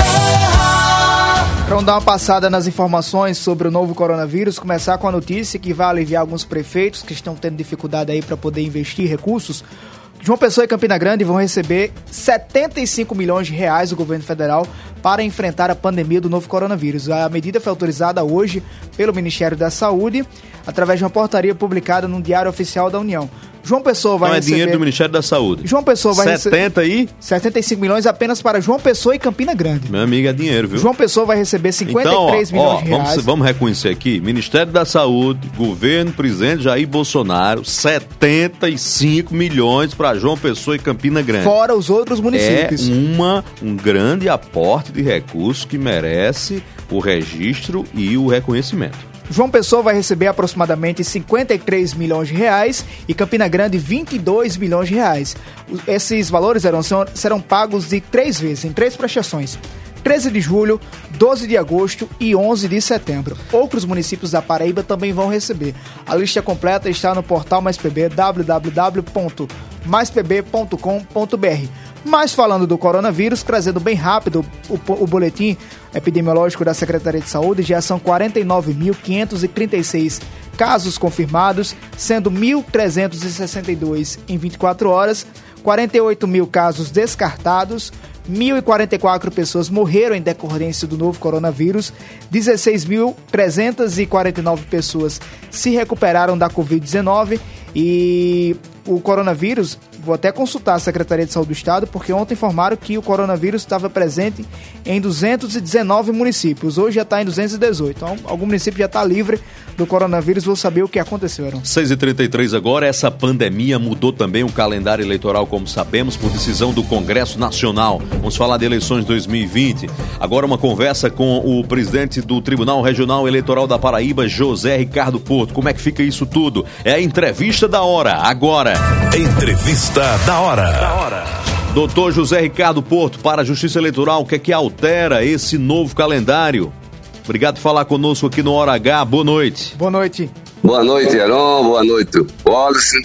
Speaker 4: Bezerra.
Speaker 3: Vamos dar uma passada nas informações sobre o novo coronavírus, começar com a notícia que vai aliviar alguns prefeitos que estão tendo dificuldade aí para poder investir recursos. João Pessoa e Campina Grande vão receber setenta e cinco milhões de reais do governo federal para enfrentar a pandemia do novo coronavírus. A medida foi autorizada hoje pelo Ministério da Saúde, através de uma portaria publicada no Diário Oficial da União. João Pessoa vai
Speaker 2: Não é
Speaker 3: receber...
Speaker 2: dinheiro do Ministério da Saúde.
Speaker 3: João Pessoa vai
Speaker 2: setenta
Speaker 3: receber...
Speaker 2: e...
Speaker 3: setenta e cinco milhões apenas para João Pessoa e Campina Grande.
Speaker 2: Meu amigo, é dinheiro, viu?
Speaker 3: João Pessoa vai receber cinquenta e três
Speaker 2: então, ó,
Speaker 3: milhões
Speaker 2: ó,
Speaker 3: de reais.
Speaker 2: Vamos, vamos reconhecer aqui, Ministério da Saúde, governo, presidente Jair Bolsonaro, setenta e cinco milhões para João Pessoa e Campina Grande.
Speaker 3: Fora os outros municípios.
Speaker 2: É uma, um grande aporte de recursos que merece o registro e o reconhecimento.
Speaker 3: João Pessoa vai receber aproximadamente cinquenta e três milhões de reais e Campina Grande vinte e dois milhões de reais. Esses valores serão, serão pagos de três vezes, em três prestações. treze de julho, doze de agosto e onze de setembro. Outros municípios da Paraíba também vão receber. A lista completa está no portal Mais P B, w w w ponto mais p b ponto com ponto b r. Mas falando do coronavírus, trazendo bem rápido o, o boletim epidemiológico da Secretaria de Saúde, já são quarenta e nove mil quinhentos e trinta e seis casos confirmados, sendo mil trezentos e sessenta e dois em vinte e quatro horas, quarenta e oito mil casos descartados, mil e quarenta e quatro pessoas morreram em decorrência do novo coronavírus, dezesseis mil trezentos e quarenta e nove pessoas se recuperaram da covid dezenove e o coronavírus, vou até consultar a Secretaria de Saúde do Estado, porque ontem informaram que o coronavírus estava presente em duzentos e dezenove municípios, hoje já está em duzentos e dezoito, então algum município já está livre do coronavírus, vou saber o que aconteceu. Aaron.
Speaker 2: seis e trinta e três agora, essa pandemia mudou também o calendário eleitoral, como sabemos, por decisão do Congresso Nacional. Vamos falar de eleições dois mil e vinte. Agora uma conversa com o presidente do Tribunal Regional Eleitoral da Paraíba, José Ricardo Porto. Como é que fica isso tudo? É a entrevista da hora, agora.
Speaker 1: Entrevista da hora. Da hora.
Speaker 2: Doutor José Ricardo Porto, para a Justiça Eleitoral, o que é que altera esse novo calendário? Obrigado por falar conosco aqui no Hora H. Boa noite.
Speaker 3: Boa noite.
Speaker 19: Boa noite, Heron. Boa noite, Wallace.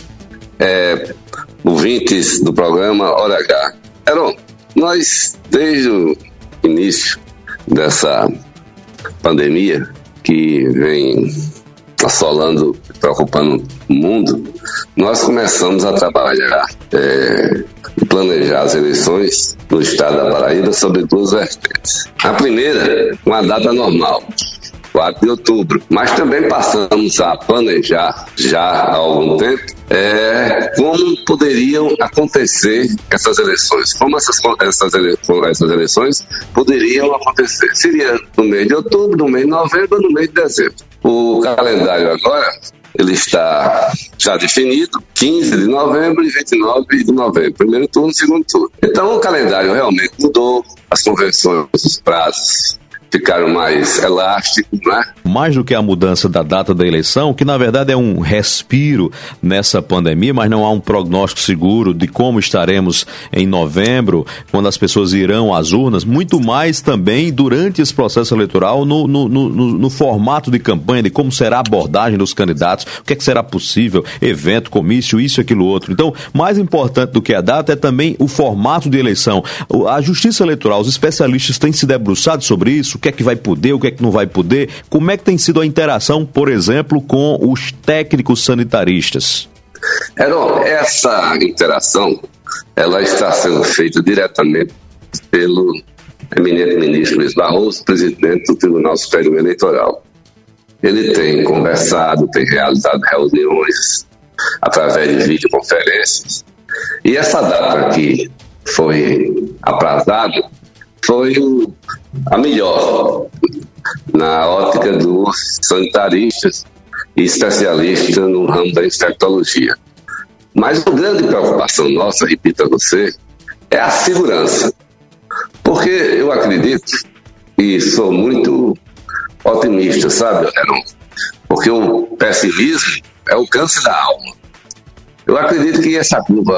Speaker 19: É, ouvintes do programa Hora H. Heron, nós, desde o início dessa pandemia que vem assolando, preocupando o mundo, nós começamos a trabalhar é, e planejar as eleições no estado da Paraíba sobre duas vertentes. A primeira, uma data normal, quatro de outubro, mas também passamos a planejar já há algum tempo é, como poderiam acontecer essas eleições, como essas, essas, ele, essas eleições poderiam acontecer. Seria no mês de outubro, no mês de novembro, no mês de dezembro. O calendário agora, ele está já definido, quinze de novembro e vinte e nove de novembro, primeiro turno, segundo turno. Então o calendário realmente mudou, as convenções, os prazos ficaram mais elásticos, né?
Speaker 2: Mais do que a mudança da data da eleição, que na verdade é um respiro nessa pandemia, mas não há um prognóstico seguro de como estaremos em novembro, quando as pessoas irão às urnas, muito mais também durante esse processo eleitoral, no, no, no, no formato de campanha, de como será a abordagem dos candidatos, o que é que será possível, evento, comício, isso e aquilo outro. Então, mais importante do que a data é também o formato de eleição. A Justiça Eleitoral, os especialistas têm se debruçado sobre isso, o que é que vai poder, o que é que não vai poder, como é que tem sido a interação, por exemplo, com os técnicos sanitaristas?
Speaker 19: Heron, essa interação, ela está sendo feita diretamente pelo eminente ministro Luiz Barroso, presidente do Tribunal Superior Eleitoral. Ele tem conversado, tem realizado reuniões através de videoconferências, e essa data que foi aprazada foi a melhor na ótica dos sanitaristas e especialistas no ramo da infectologia. Mas a grande preocupação nossa, repito a você, é a segurança. Porque eu acredito e sou muito otimista, sabe, Heron? Porque o pessimismo é o câncer da alma. Eu acredito que essa curva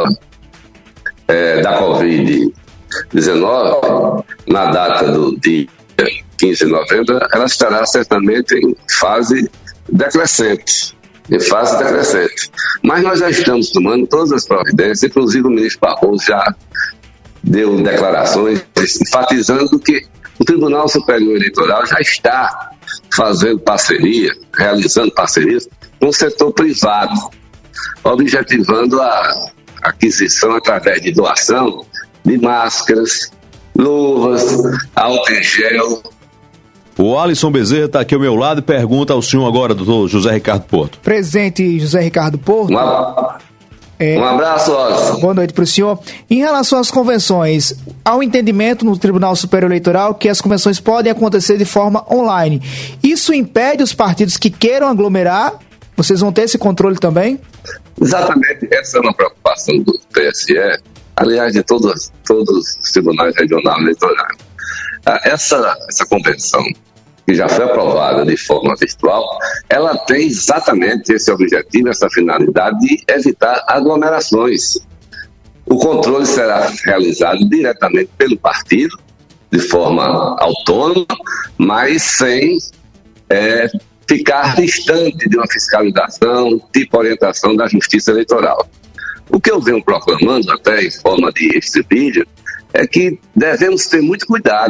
Speaker 19: é, da covid dezenove, na data do dia quinze de novembro, ela estará certamente em fase decrescente. Em fase decrescente. Mas nós já estamos tomando todas as providências, inclusive o ministro Barroso já deu declarações enfatizando que o Tribunal Superior Eleitoral já está fazendo parceria, realizando parcerias com o setor privado, objetivando a aquisição através de doação de máscaras, luvas, álcool em gel.
Speaker 2: O Alisson Bezerra está aqui ao meu lado e pergunta ao senhor agora, doutor José Ricardo Porto.
Speaker 3: Presente, José Ricardo Porto.
Speaker 19: Um,
Speaker 3: é,
Speaker 19: um abraço, Alisson.
Speaker 3: Boa noite para o senhor. Em relação às convenções, há um entendimento no Tribunal Superior Eleitoral que as convenções podem acontecer de forma online. Isso impede os partidos que queiram aglomerar? Vocês vão ter esse controle também?
Speaker 19: Exatamente, essa é uma preocupação do T S E, aliás, de todos, todos os tribunais regionais eleitorais. Essa, essa convenção, que já foi aprovada de forma virtual, ela tem exatamente esse objetivo, essa finalidade de evitar aglomerações. O controle será realizado diretamente pelo partido, de forma autônoma, mas sem é, ficar distante de uma fiscalização, tipo orientação da Justiça Eleitoral. O que eu venho proclamando, até em forma de este vídeo, é que devemos ter muito cuidado.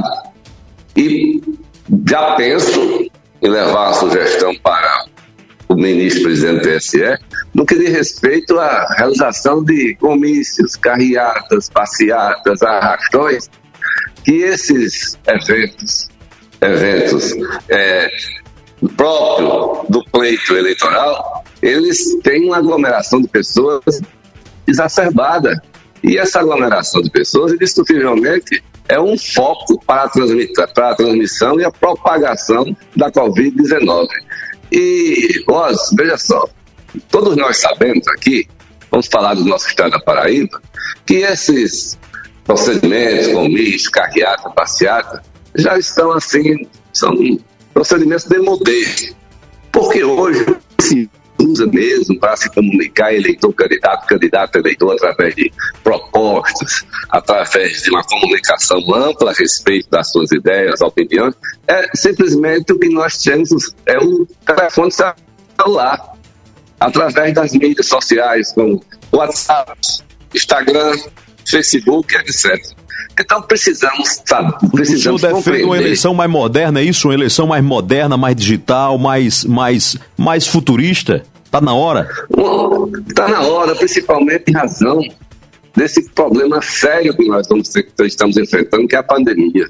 Speaker 19: E já penso em levar a sugestão para o ministro presidente do T S E no que diz respeito à realização de comícios, carreatas, passeatas, arrastões, que esses eventos, eventos é, próprios do pleito eleitoral, eles têm uma aglomeração de pessoas exacerbada. E essa aglomeração de pessoas, indiscutivelmente, é um foco para a, para a transmissão e a propagação da covid dezenove. E, Oz, veja só, todos nós sabemos aqui, vamos falar do nosso estado da Paraíba, que esses procedimentos, comício, carreata, passeata, já estão assim, são procedimentos de modelo. Porque hoje se usa mesmo para se comunicar eleitor, candidato, candidato, eleitor, através de propostas, através de uma comunicação ampla a respeito das suas ideias, opiniões, é simplesmente o que nós temos, é o telefone celular, através das mídias sociais, como WhatsApp, Instagram, Facebook, etcétera. Então precisamos, sabe, precisamos
Speaker 2: o senhor defende uma eleição mais moderna, é isso? Uma eleição mais moderna, mais digital, mais, mais, mais futurista? Está na hora?
Speaker 19: Está na hora, principalmente em razão desse problema sério que nós estamos enfrentando, que é a pandemia.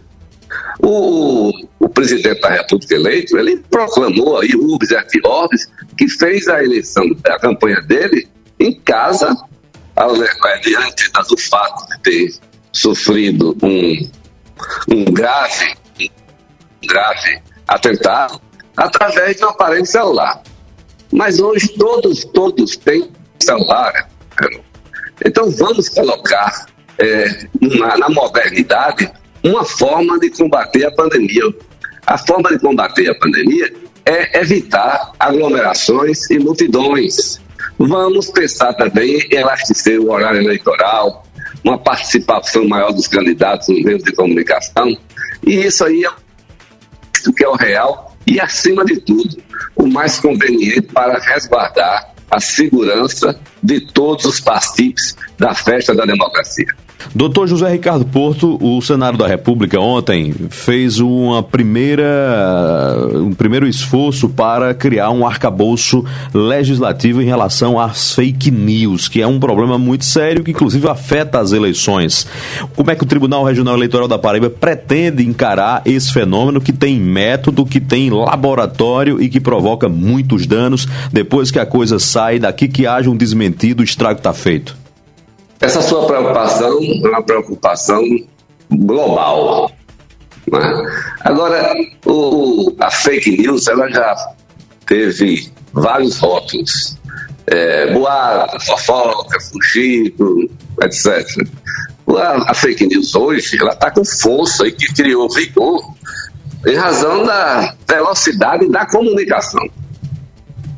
Speaker 19: O, o presidente da República eleito, ele proclamou aí o Urbis et Orbis, que fez a eleição, a campanha dele em casa, diante do fato de ter sofrido um, um grave, um grave atentado através de um aparelho celular. Mas hoje todos, todos têm celular. Então vamos colocar é, na, na modernidade uma forma de combater a pandemia. A forma de combater a pandemia é evitar aglomerações e multidões. Vamos pensar também em elastecer o horário eleitoral, uma participação maior dos candidatos nos meios de comunicação, e isso aí é o que é o real e, acima de tudo, o mais conveniente para resguardar a segurança de todos os partícipes da festa da democracia.
Speaker 2: doutor José Ricardo Porto, o Senado da República ontem fez uma primeira, um primeiro esforço para criar um arcabouço legislativo em relação às fake news, que é um problema muito sério que inclusive afeta as eleições. Como é que o Tribunal Regional Eleitoral da Paraíba pretende encarar esse fenômeno que tem método, que tem laboratório e que provoca muitos danos depois que a coisa sai daqui, que haja um desmentido, o estrago está feito?
Speaker 19: Essa sua preocupação é uma preocupação global, né? Agora, o, a fake news, ela já teve vários rótulos, é, boato, fofoca, fuxico, etcétera. A, a fake news hoje, ela está com força e que criou vigor em razão da velocidade da comunicação.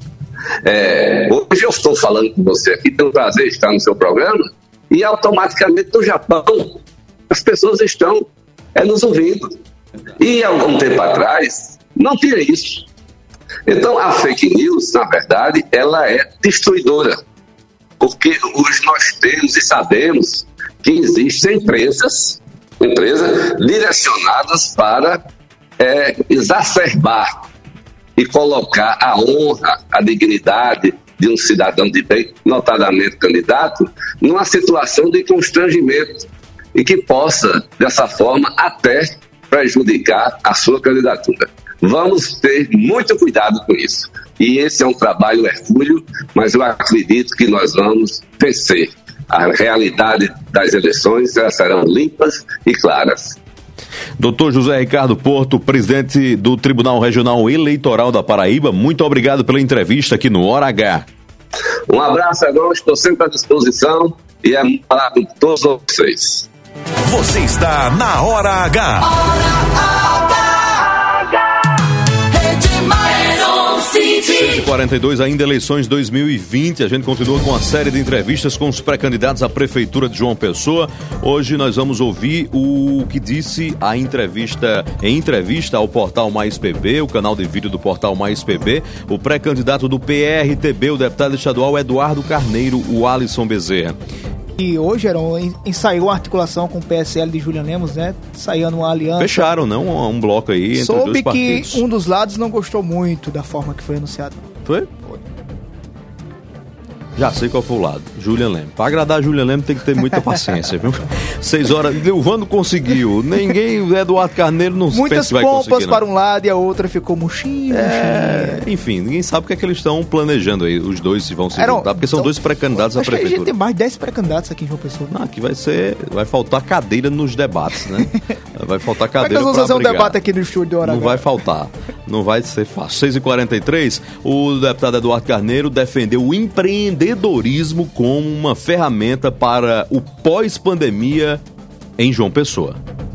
Speaker 19: É, hoje eu estou falando com você aqui, tenho o prazer de estar no seu programa, e automaticamente no Japão as pessoas estão é, nos ouvindo. E há algum tempo atrás não tinha isso. Então a fake news, na verdade, ela é destruidora. Porque hoje nós temos e sabemos que existem empresas, empresas direcionadas para é, exacerbar e colocar a honra, a dignidade de um cidadão de bem, notadamente candidato, numa situação de constrangimento e que possa, dessa forma, até prejudicar a sua candidatura. Vamos ter muito cuidado com isso. E esse é um trabalho hercúleo, mas eu acredito que nós vamos vencer. A realidade das eleições, elas serão limpas e claras.
Speaker 2: Doutor José Ricardo Porto, presidente do Tribunal Regional Eleitoral da Paraíba, muito obrigado pela entrevista aqui no Hora H.
Speaker 19: Um abraço, Heron, estou sempre à disposição e é para todos vocês.
Speaker 1: Você está na Hora H.
Speaker 4: Hora H.
Speaker 2: seis e quarenta e dois, ainda eleições dois mil e vinte. A gente continua com uma série de entrevistas com os pré-candidatos à Prefeitura de João Pessoa. Hoje nós vamos ouvir o que disse a entrevista, em entrevista ao Portal Mais P B, o canal de vídeo do Portal Mais P B, o pré-candidato do P R T B, o deputado estadual Eduardo Carneiro, o Alisson Bezerra.
Speaker 3: E hoje, Heron, ensaiou a articulação com o P S L de Julian Lemos, né? Ensaiando uma aliança.
Speaker 2: Fecharam, não? Um, um bloco aí entre
Speaker 3: Soube
Speaker 2: os dois partidos.
Speaker 3: que um dos lados não gostou muito da forma que foi anunciado.
Speaker 2: Foi? Foi. Já sei qual foi o lado. Julian Lemos. Pra agradar a Julian Lemos tem que ter muita paciência, viu? Seis horas. O Vando conseguiu. Ninguém, o Eduardo Carneiro não
Speaker 3: Muitas
Speaker 2: pensa que vai conseguir.
Speaker 3: Muitas pompas para um lado e a outra ficou murchinha,
Speaker 2: é... Enfim, ninguém sabe o que é que eles estão planejando aí. Os dois se vão se
Speaker 3: Heron,
Speaker 2: juntar, porque são
Speaker 3: então,
Speaker 2: dois pré-candidatos à prefeitura.
Speaker 3: Acho que a gente tem mais de dez pré-candidatos aqui em João Pessoa.
Speaker 2: Não, aqui vai ser... Vai faltar cadeira nos debates, né? Vai faltar cadeira para brigar.
Speaker 3: Como é que nós vamos fazer um debate aqui no estúdio do Hora
Speaker 2: Não vai faltar. Não vai ser fácil. seis e quarenta e três, o deputado Eduardo Carneiro defendeu o empreendedorismo como uma ferramenta para o pós-pandemia em João Pessoa.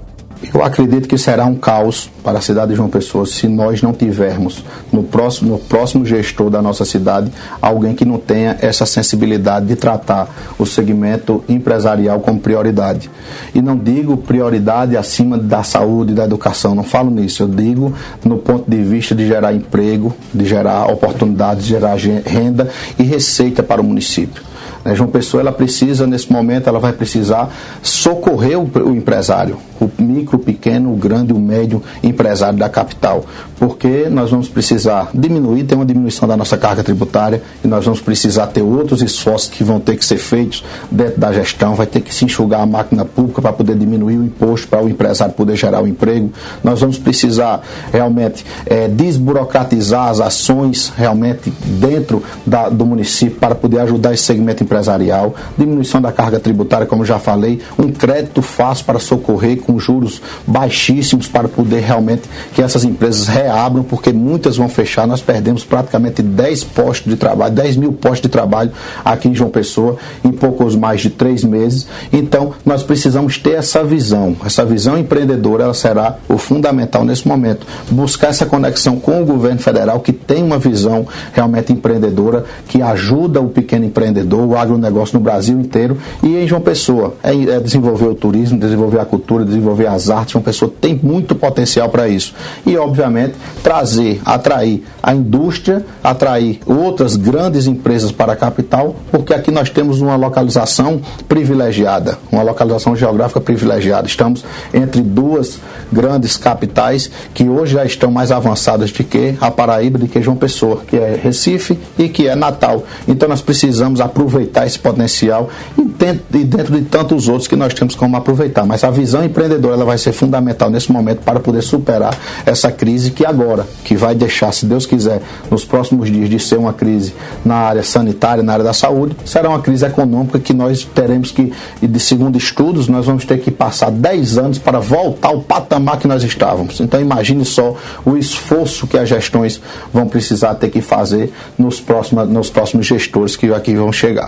Speaker 20: Eu acredito que será um caos para a cidade de João Pessoa se nós não tivermos no próximo, no próximo gestor da nossa cidade alguém que não tenha essa sensibilidade de tratar o segmento empresarial como prioridade. E não digo prioridade acima da saúde e da educação, não falo nisso. Eu digo no ponto de vista de gerar emprego, de gerar oportunidades, de gerar renda e receita para o município. Né, João Pessoa, ela precisa, nesse momento, ela vai precisar socorrer o, o empresário, o micro, o pequeno, o grande, o médio empresário da capital, porque nós vamos precisar diminuir, ter uma diminuição da nossa carga tributária e nós vamos precisar ter outros esforços que vão ter que ser feitos dentro da gestão, vai ter que se enxugar a máquina pública para poder diminuir o imposto, para o empresário poder gerar o emprego. Nós vamos precisar realmente é, desburocratizar as ações realmente dentro da, do município para poder ajudar esse segmento empresarial empresarial, diminuição da carga tributária, como já falei, um crédito fácil para socorrer com juros baixíssimos para poder realmente que essas empresas reabram, porque muitas vão fechar. Nós perdemos praticamente dez postos de trabalho, dez mil postos de trabalho aqui em João Pessoa em poucos mais de três meses. Então, nós precisamos ter essa visão, essa visão empreendedora, ela será o fundamental nesse momento. Buscar essa conexão com o governo federal, que tem uma visão realmente empreendedora, que ajuda o pequeno empreendedor, o agronegócio no Brasil inteiro, e em João Pessoa é, é desenvolver o turismo, desenvolver a cultura, desenvolver as artes. João Pessoa tem muito potencial para isso e obviamente trazer, atrair a indústria, atrair outras grandes empresas para a capital, porque aqui nós temos uma localização privilegiada, uma localização geográfica privilegiada. Estamos entre duas grandes capitais que hoje já estão mais avançadas de que a Paraíba, de que João Pessoa, que é Recife e que é Natal. Então nós precisamos aproveitar esse potencial e dentro, e dentro de tantos outros que nós temos como aproveitar. Mas a visão empreendedora, ela vai ser fundamental nesse momento para poder superar essa crise que agora, que vai deixar, se Deus quiser, nos próximos dias de ser uma crise na área sanitária, na área da saúde, será uma crise econômica que nós teremos que, e de segundo estudos, nós vamos ter que passar dez anos para voltar ao patamar que nós estávamos. Então imagine só o esforço que as gestões vão precisar ter que fazer nos próximos, nos próximos gestores que aqui vão chegar.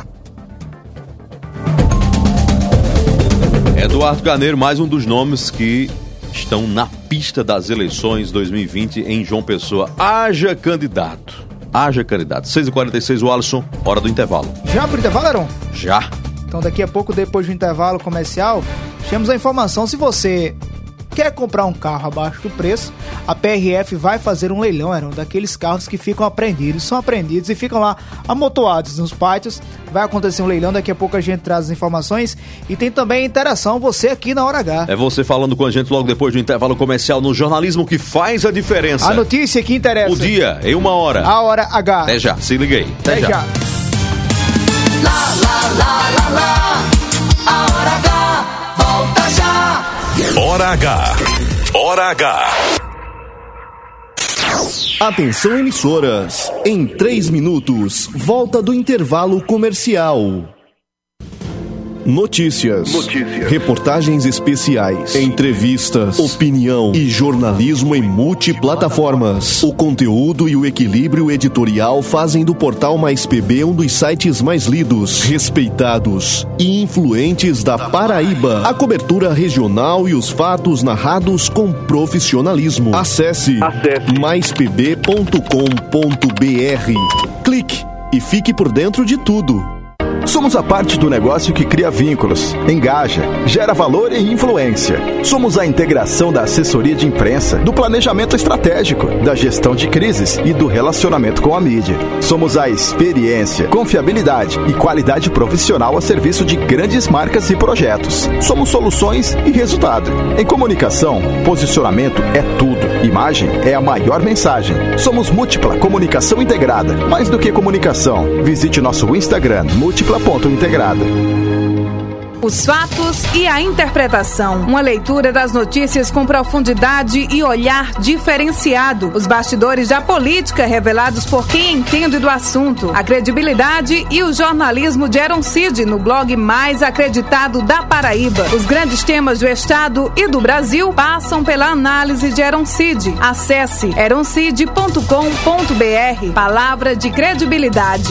Speaker 2: Eduardo Carneiro, mais um dos nomes que estão na pista das eleições dois mil e vinte em João Pessoa. Haja candidato. haja caridade. seis e quarenta e seis, o Alisson, hora do intervalo.
Speaker 3: Já pro intervalo, Heron?
Speaker 2: Já.
Speaker 3: Então daqui a pouco, depois do intervalo comercial, temos a informação. Se você quer comprar um carro abaixo do preço, a P R F vai fazer um leilão, Heron, daqueles carros que ficam apreendidos, são apreendidos e ficam lá amontoados nos pátios. Vai acontecer um leilão, daqui a pouco a gente traz as informações e tem também a interação, você aqui na Hora H.
Speaker 2: É você falando com a gente logo depois do intervalo comercial no jornalismo que faz a diferença.
Speaker 3: A notícia que interessa.
Speaker 2: O dia em uma hora.
Speaker 3: A Hora H.
Speaker 2: Até já, se liguei. Até,
Speaker 3: Até
Speaker 2: já.
Speaker 3: já.
Speaker 4: Lá, lá, lá, lá, lá. A Hora H volta já.
Speaker 1: Hora H. Hora H.
Speaker 16: Atenção, emissoras. Em três minutos, volta do intervalo comercial. Notícias, Notícias, reportagens especiais, entrevistas, opinião e jornalismo em multiplataformas. O conteúdo e o equilíbrio editorial fazem do Portal Mais P B um dos sites mais lidos, respeitados e influentes da Paraíba. A cobertura regional e os fatos narrados com profissionalismo. Acesse, Acesse. mais p b ponto com ponto b r. Clique e fique por dentro de tudo.
Speaker 21: Somos a parte do negócio que cria vínculos, engaja, gera valor e influência. Somos a integração da assessoria de imprensa, do planejamento estratégico, da gestão de crises e do relacionamento com a mídia. Somos a experiência, confiabilidade e qualidade profissional a serviço de grandes marcas e projetos. Somos soluções e resultado. Em comunicação, posicionamento é tudo. Imagem é a maior mensagem. Somos Múltipla Comunicação Integrada. Mais do que comunicação, visite nosso Instagram, múltipla ponto integrada.
Speaker 17: Os fatos e a interpretação. Uma leitura das notícias com profundidade e olhar diferenciado. Os bastidores da política revelados por quem entende do assunto. A credibilidade e o jornalismo de Heron Cid no blog mais acreditado da Paraíba. Os grandes temas do estado e do Brasil passam pela análise de Heron Cid. Acesse heron cid ponto com ponto b r. Palavra de credibilidade.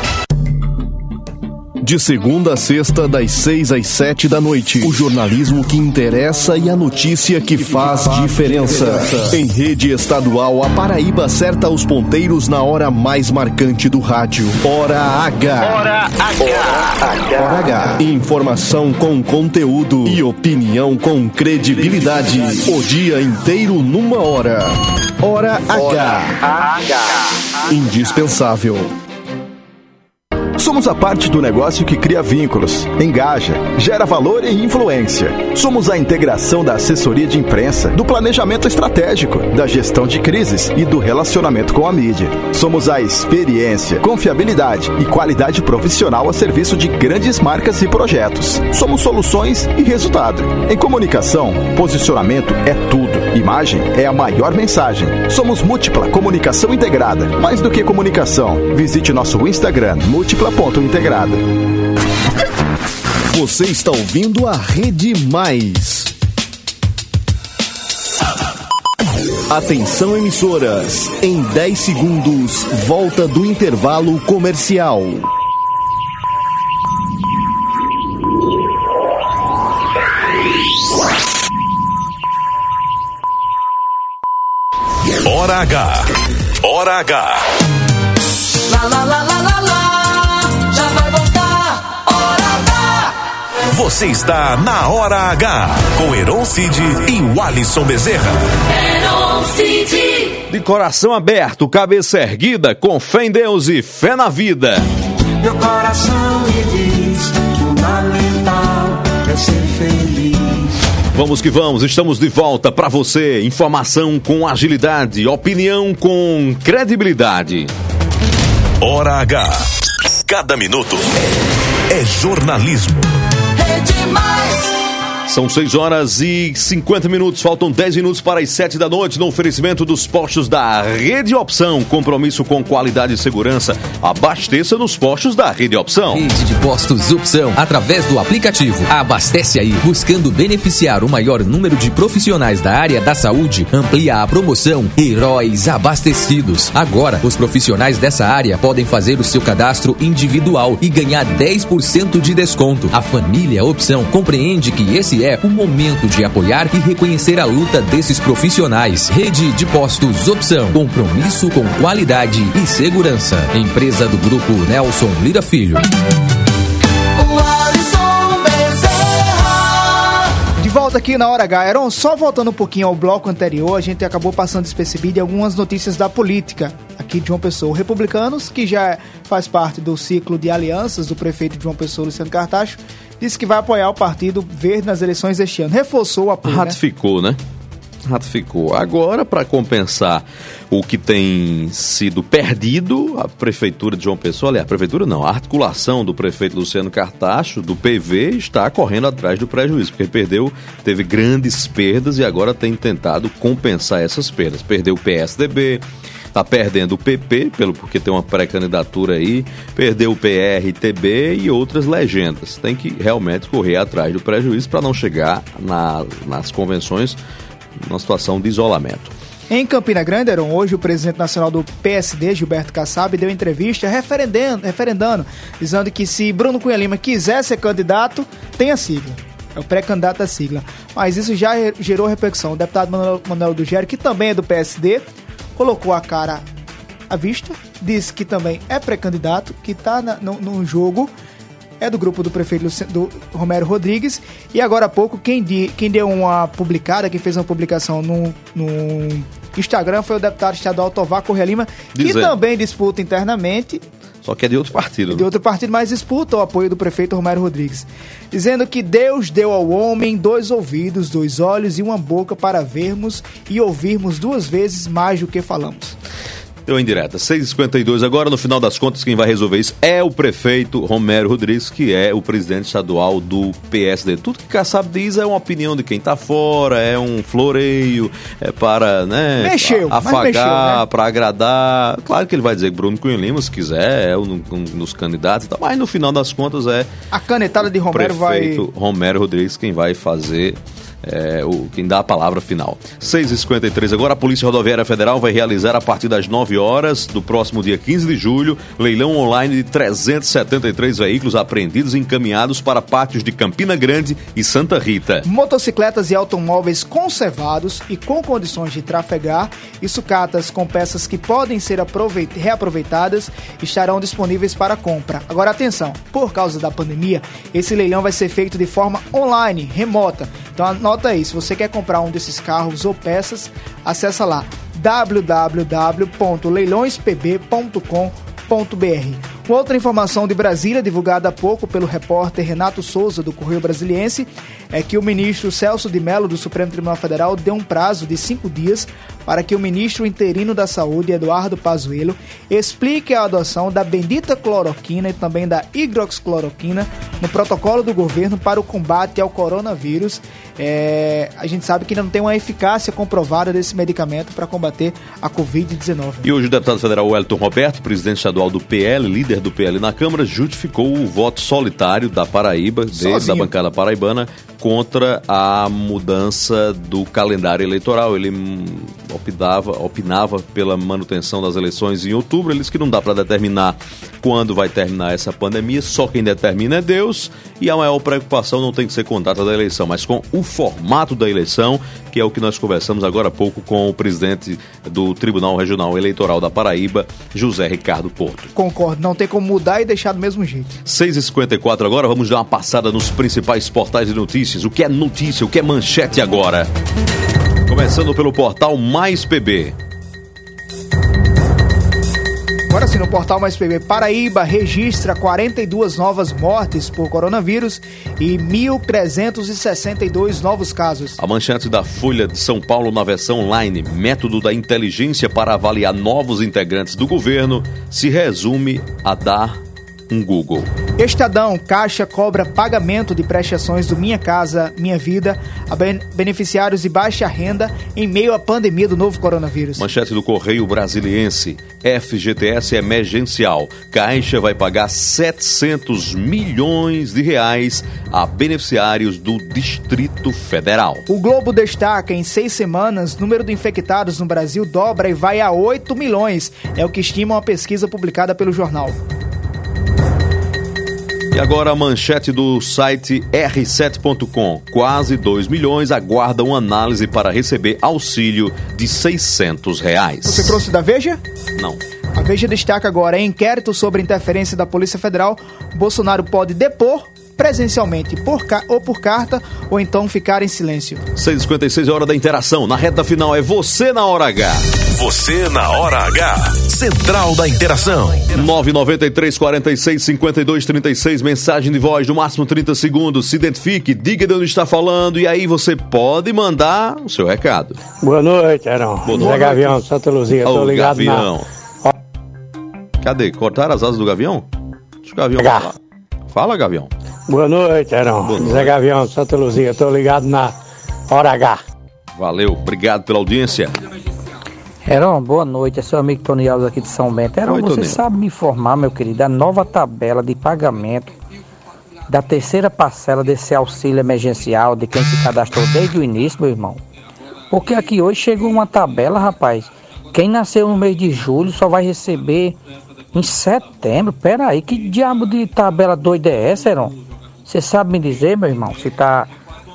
Speaker 16: De segunda a sexta, das seis às sete da noite. O jornalismo que interessa e a notícia que faz diferença. Em rede estadual, a Paraíba acerta os ponteiros na hora mais marcante do rádio. Hora H.
Speaker 4: Hora H.
Speaker 16: Hora H. Informação com conteúdo e opinião com credibilidade. O dia inteiro numa hora. Hora H. Indispensável.
Speaker 21: Somos a parte do negócio que cria vínculos, engaja, gera valor e influência. Somos a integração da assessoria de imprensa, do planejamento estratégico, da gestão de crises e do relacionamento com a mídia. Somos a experiência, confiabilidade e qualidade profissional a serviço de grandes marcas e projetos. Somos soluções e resultado. Em comunicação, posicionamento é tudo. Imagem é a maior mensagem. Somos Múltipla Comunicação Integrada. Mais do que comunicação, visite nosso Instagram, múltipla ponto integrada.
Speaker 16: Você está ouvindo a Rede Mais. Atenção, emissoras. Em dez segundos, volta do intervalo comercial.
Speaker 1: Hora H. Hora H.
Speaker 4: Lá, lá, lá, lá, lá, lá. Já vai voltar. Hora H.
Speaker 1: Você está na Hora H. Com Heron Cid e o Alisson Bezerra.
Speaker 4: Heron Cid.
Speaker 2: De coração aberto, cabeça erguida, com fé em Deus e fé na vida.
Speaker 4: Meu coração me diz, fundamental é ser feliz.
Speaker 2: Vamos que vamos, estamos de volta para você. Informação com agilidade, opinião com credibilidade.
Speaker 1: Hora H. Cada minuto é jornalismo.
Speaker 4: Rede Mais.
Speaker 2: São seis horas e cinquenta minutos, faltam dez minutos para as sete da noite, no oferecimento dos postos da Rede Opção. Compromisso com qualidade e segurança. Abasteça nos postos da Rede Opção.
Speaker 18: Rede de postos Opção, através do aplicativo. Abastece aí, buscando beneficiar o maior número de profissionais da área da saúde. Amplia a promoção Heróis Abastecidos. Agora, os profissionais dessa área podem fazer o seu cadastro individual e ganhar dez por cento de desconto. A família Opção compreende que esse é o momento de apoiar e reconhecer a luta desses profissionais. Rede de Postos Opção. Compromisso com qualidade e segurança. Empresa do Grupo Nelson Lira Filho.
Speaker 3: De volta aqui na Hora H. Heron, só voltando um pouquinho ao bloco anterior, a gente acabou passando despercebido algumas notícias da política aqui de João Pessoa. O Republicanos, que já faz parte do ciclo de alianças do prefeito de João Pessoa, Luciano Cartacho, disse que vai apoiar o Partido Verde nas eleições deste ano. Reforçou o apoio,
Speaker 2: Ratificou, né? né? Ratificou. Agora, para compensar o que tem sido perdido, a Prefeitura de João Pessoa, aliás, a Prefeitura não, a articulação do prefeito Luciano Cartacho, do P V, está correndo atrás do prejuízo, porque perdeu, teve grandes perdas e agora tem tentado compensar essas perdas. Perdeu o P S D B, está perdendo o P P, pelo, porque tem uma pré-candidatura aí, perdeu o P R T B e outras legendas. Tem que realmente correr atrás do prejuízo para não chegar na, nas convenções numa situação de isolamento.
Speaker 3: Em Campina Grande, Heron, hoje o presidente nacional do P S D, Gilberto Kassab, deu entrevista referendando, referendando, dizendo que se Bruno Cunha Lima quiser ser candidato, tem a sigla. É o pré-candidato à sigla. Mas isso já gerou repercussão. O deputado Manuel, Manuel Dugeri, que também é do P S D, colocou a cara à vista, disse que também é pré-candidato, que está no, no jogo, é do grupo do prefeito do Romero Rodrigues, e agora há pouco quem, di, quem deu uma publicada, quem fez uma publicação no, no Instagram foi o deputado estadual Tovar Correia Lima, que Dizendo. também disputa internamente,
Speaker 2: só que é de outro partido.
Speaker 3: De né? outro partido, mas disputa o apoio do prefeito Romero Rodrigues, dizendo que Deus deu ao homem dois ouvidos, dois olhos e uma boca para vermos e ouvirmos duas vezes mais do que falamos.
Speaker 2: Deu em direta, seis e cinquenta e dois agora, no final das contas quem vai resolver isso é o prefeito Romero Rodrigues, que é o presidente estadual do P S D. Tudo que Kassab diz é uma opinião de quem tá fora, é um floreio, é para, né,
Speaker 3: mexeu,
Speaker 2: afagar, né? Para agradar. Claro que ele vai dizer que Bruno Cunha Lima, se quiser, é um, um dos candidatos e tal, mas no final das contas é
Speaker 3: a canetada de Romero vai...
Speaker 2: prefeito Romero Rodrigues quem vai fazer... É, o, quem dá a palavra final. seis e cinquenta e três agora, a Polícia Rodoviária Federal vai realizar a partir das nove horas do próximo dia quinze de julho, leilão online de trezentos e setenta e três veículos apreendidos e encaminhados para pátios de Campina Grande e Santa Rita.
Speaker 3: Motocicletas e automóveis conservados e com condições de trafegar e sucatas com peças que podem ser reaproveitadas estarão disponíveis para compra. Agora atenção, por causa da pandemia, esse leilão vai ser feito de forma online, remota. Então anota aí, se você quer comprar um desses carros ou peças, acessa lá w w w ponto leilões p b ponto com ponto b r. Uma outra informação de Brasília, divulgada há pouco pelo repórter Renato Souza, do Correio Brasiliense, é que o ministro Celso de Mello, do Supremo Tribunal Federal, deu um prazo de cinco dias para que o ministro interino da Saúde, Eduardo Pazuello, explique a adoção da bendita cloroquina e também da hidroxicloroquina no protocolo do governo para o combate ao coronavírus. É, a gente sabe que ainda não tem uma eficácia comprovada desse medicamento para combater a covid dezenove.
Speaker 2: E hoje o deputado federal Wellington Roberto, presidente estadual do P L, líder do P L na Câmara, justificou o voto solitário da Paraíba, desde a bancada paraibana, contra a mudança do calendário eleitoral. Ele opinava, opinava pela manutenção das eleições em outubro. Ele disse que não dá para determinar quando vai terminar essa pandemia, só quem determina é Deus, e a maior preocupação não tem que ser com a data da eleição, mas com o formato da eleição, que é o que nós conversamos agora há pouco com o presidente do Tribunal Regional Eleitoral da Paraíba, José Ricardo Porto.
Speaker 3: Concordo, não tem como mudar e deixar do mesmo jeito.
Speaker 2: seis e cinquenta e quatro agora, vamos dar uma passada nos principais portais de notícias. O que é notícia, o que é manchete agora? Começando pelo portal Mais P B.
Speaker 3: Agora sim, no portal Mais P B, Paraíba registra quarenta e duas novas mortes por coronavírus e mil trezentos e sessenta e dois novos casos.
Speaker 2: A manchete da Folha de São Paulo na versão online, método da inteligência para avaliar novos integrantes do governo, se resume a dar um Google.
Speaker 3: Estadão, Caixa cobra pagamento de prestações do Minha Casa Minha Vida a beneficiários de baixa renda em meio à pandemia do novo coronavírus.
Speaker 2: Manchete do Correio Brasiliense, F G T S emergencial. Caixa vai pagar setecentos milhões de reais a beneficiários do Distrito Federal.
Speaker 3: O Globo destaca, em seis semanas, o número de infectados no Brasil dobra e vai a oito milhões. É o que estima uma pesquisa publicada pelo jornal.
Speaker 2: E agora a manchete do site R sete ponto com. Quase dois milhões aguardam análise para receber auxílio de seiscentos reais.
Speaker 3: Você trouxe da Veja?
Speaker 2: Não.
Speaker 3: A Veja destaca agora, em inquérito sobre interferência da Polícia Federal, Bolsonaro pode depor presencialmente por ca- ou por carta, ou então ficar em silêncio.
Speaker 2: seis e cinquenta e seis, hora da interação. Na reta final é você na hora H.
Speaker 1: Você na hora H. Central da Interação.
Speaker 2: nove nove três, quarenta e seis, cinquenta e dois, trinta e seis. Mensagem de voz no máximo trinta segundos. Se identifique, diga de onde está falando e aí você pode mandar o seu recado.
Speaker 6: Boa noite, Heron.
Speaker 2: Boa
Speaker 6: noite. Zé Gavião, Santa Luzia. Tô
Speaker 2: Ô,
Speaker 6: ligado
Speaker 2: Gavião.
Speaker 6: na...
Speaker 2: Cadê? Cortaram as asas do Gavião? Deixa o Gavião
Speaker 6: H.
Speaker 2: falar. Fala, Gavião.
Speaker 6: Boa noite, Heron. Zé Gavião, Santa Luzia. Tô ligado na Hora H.
Speaker 2: Valeu, obrigado pela audiência.
Speaker 22: Heron, boa noite. É seu amigo Tony Alves aqui de São Bento. Heron,
Speaker 2: Oi,
Speaker 22: você
Speaker 2: Toninho.
Speaker 22: sabe me informar, meu querido, a nova tabela de pagamento da terceira parcela desse auxílio emergencial de quem se cadastrou desde o início, meu irmão? Porque aqui hoje chegou uma tabela, rapaz. Quem nasceu no mês de julho só vai receber em setembro. Pera aí, que diabo de tabela doida é essa, Heron? Você sabe me dizer, meu irmão, se tá...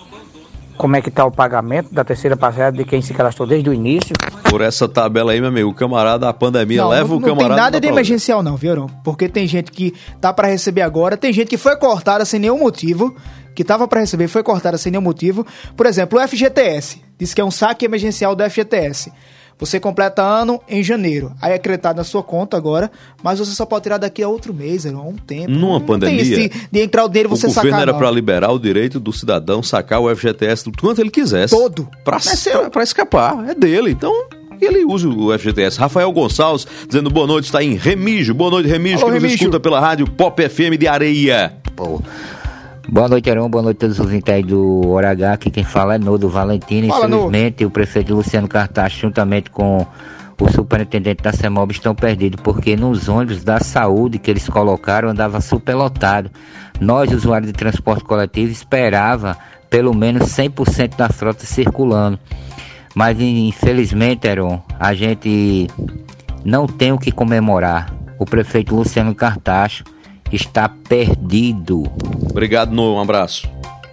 Speaker 22: Como é que tá o pagamento da terceira parcela de quem se cadastrou desde o início?
Speaker 2: Por essa tabela aí, meu amigo, o camarada, a pandemia
Speaker 3: Não,
Speaker 2: leva
Speaker 3: não,
Speaker 2: o camarada...
Speaker 3: não tem nada
Speaker 2: pra
Speaker 3: de
Speaker 2: lá.
Speaker 3: emergencial não, viu, Heron? Porque tem gente que tá pra receber agora, tem gente que foi cortada sem nenhum motivo, que tava pra receber e foi cortada sem nenhum motivo. Por exemplo, o F G T S, diz que é um saque emergencial do F G T S. Você completa ano em janeiro, aí é acreditado na sua conta agora, mas você só pode tirar daqui a outro mês, Heron, um tempo.
Speaker 2: Numa
Speaker 3: não
Speaker 2: pandemia,
Speaker 3: tem esse de entrar o dinheiro e você
Speaker 2: o governo
Speaker 3: sacar,
Speaker 2: era
Speaker 3: não.
Speaker 2: para liberar o direito do cidadão sacar o F G T S do quanto ele quisesse.
Speaker 3: Todo.
Speaker 2: Pra, pra, pra escapar, é dele. Então, ele usa o F G T S. Rafael Gonçalves, dizendo boa noite, está em Remígio. Boa noite, Remígio,
Speaker 22: Alô,
Speaker 2: que nos
Speaker 22: Remígio.
Speaker 2: escuta pela rádio Pop F M de Areia.
Speaker 22: Pô. Boa noite, Heron. Boa noite a todos os ouvintes aí do Hora H. Aqui quem fala é Nodo Valentino.
Speaker 3: Fala,
Speaker 22: Infelizmente, o prefeito Luciano Cartacho, juntamente com o superintendente da CEMOB, estão perdidos, porque nos ônibus da saúde que eles colocaram andava superlotado. Nós, usuários de transporte coletivo, esperava pelo menos cem por cento da frota circulando. Mas, infelizmente, Heron, a gente não tem o que comemorar. O prefeito Luciano Cartacho está perdido.
Speaker 2: Obrigado, Noah. Um abraço.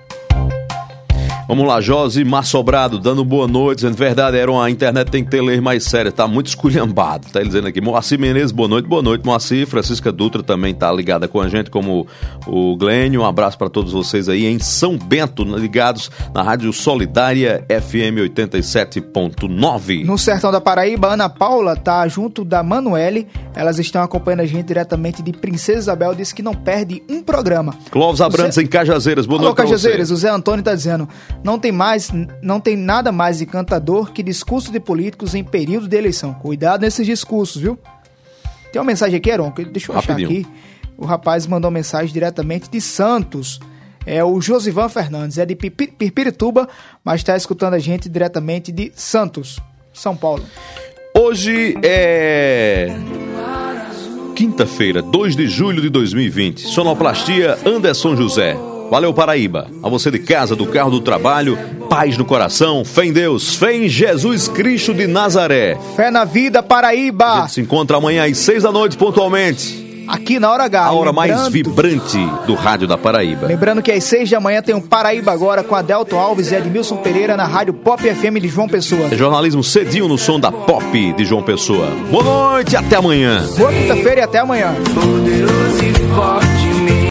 Speaker 2: Vamos lá, Josi Massobrado, dando boa noite, dizendo verdade, Heron, a internet tem que ter lei mais séria, tá muito esculhambado, tá ele dizendo aqui. Moacir Menezes, boa noite, boa noite, Moacir. Francisca Dutra também tá ligada com a gente, como o Glênio. Um abraço para todos vocês aí em São Bento, ligados na Rádio Solidária F M oitenta e sete ponto nove.
Speaker 3: No sertão da Paraíba, Ana Paula tá junto da Manuele. Elas estão acompanhando a gente diretamente de Princesa Isabel. Disse que não perde um programa.
Speaker 2: Clóvis Abrantes
Speaker 3: Zé...
Speaker 2: em Cajazeiras, boa
Speaker 3: Alô,
Speaker 2: noite pra
Speaker 3: Cajazeiras,
Speaker 2: você.
Speaker 3: o Zé Antônio tá dizendo: não tem mais, não tem nada mais de cantador que discurso de políticos em período de eleição. Cuidado nesses discursos, viu? Tem uma mensagem aqui, Heron, que deixa eu
Speaker 2: Rapidinho.
Speaker 3: achar aqui. O rapaz mandou mensagem diretamente de Santos. É o Josivan Fernandes, é de Pipi- Pirpirituba, mas está escutando a gente diretamente de Santos, São Paulo.
Speaker 2: Hoje é quinta-feira, dois de julho de dois mil e vinte. Sonoplastia Anderson José. Valeu, Paraíba. A você de casa, do carro, do trabalho, paz no coração, fé em Deus, fé em Jesus Cristo de Nazaré.
Speaker 3: Fé na vida, Paraíba.
Speaker 2: A gente se encontra amanhã às seis da noite, pontualmente.
Speaker 3: Aqui na Hora H.
Speaker 2: A hora mais
Speaker 3: lembrando-
Speaker 2: vibrante do rádio da Paraíba.
Speaker 3: Lembrando que às seis da manhã tem um Paraíba Agora com Adelton Alves e Edmilson Pereira na Rádio Pop F M de João Pessoa.
Speaker 2: É jornalismo cedinho no som da Pop de João Pessoa. Boa noite e até amanhã.
Speaker 3: Boa quinta-feira e até amanhã.
Speaker 4: Poderoso e forte.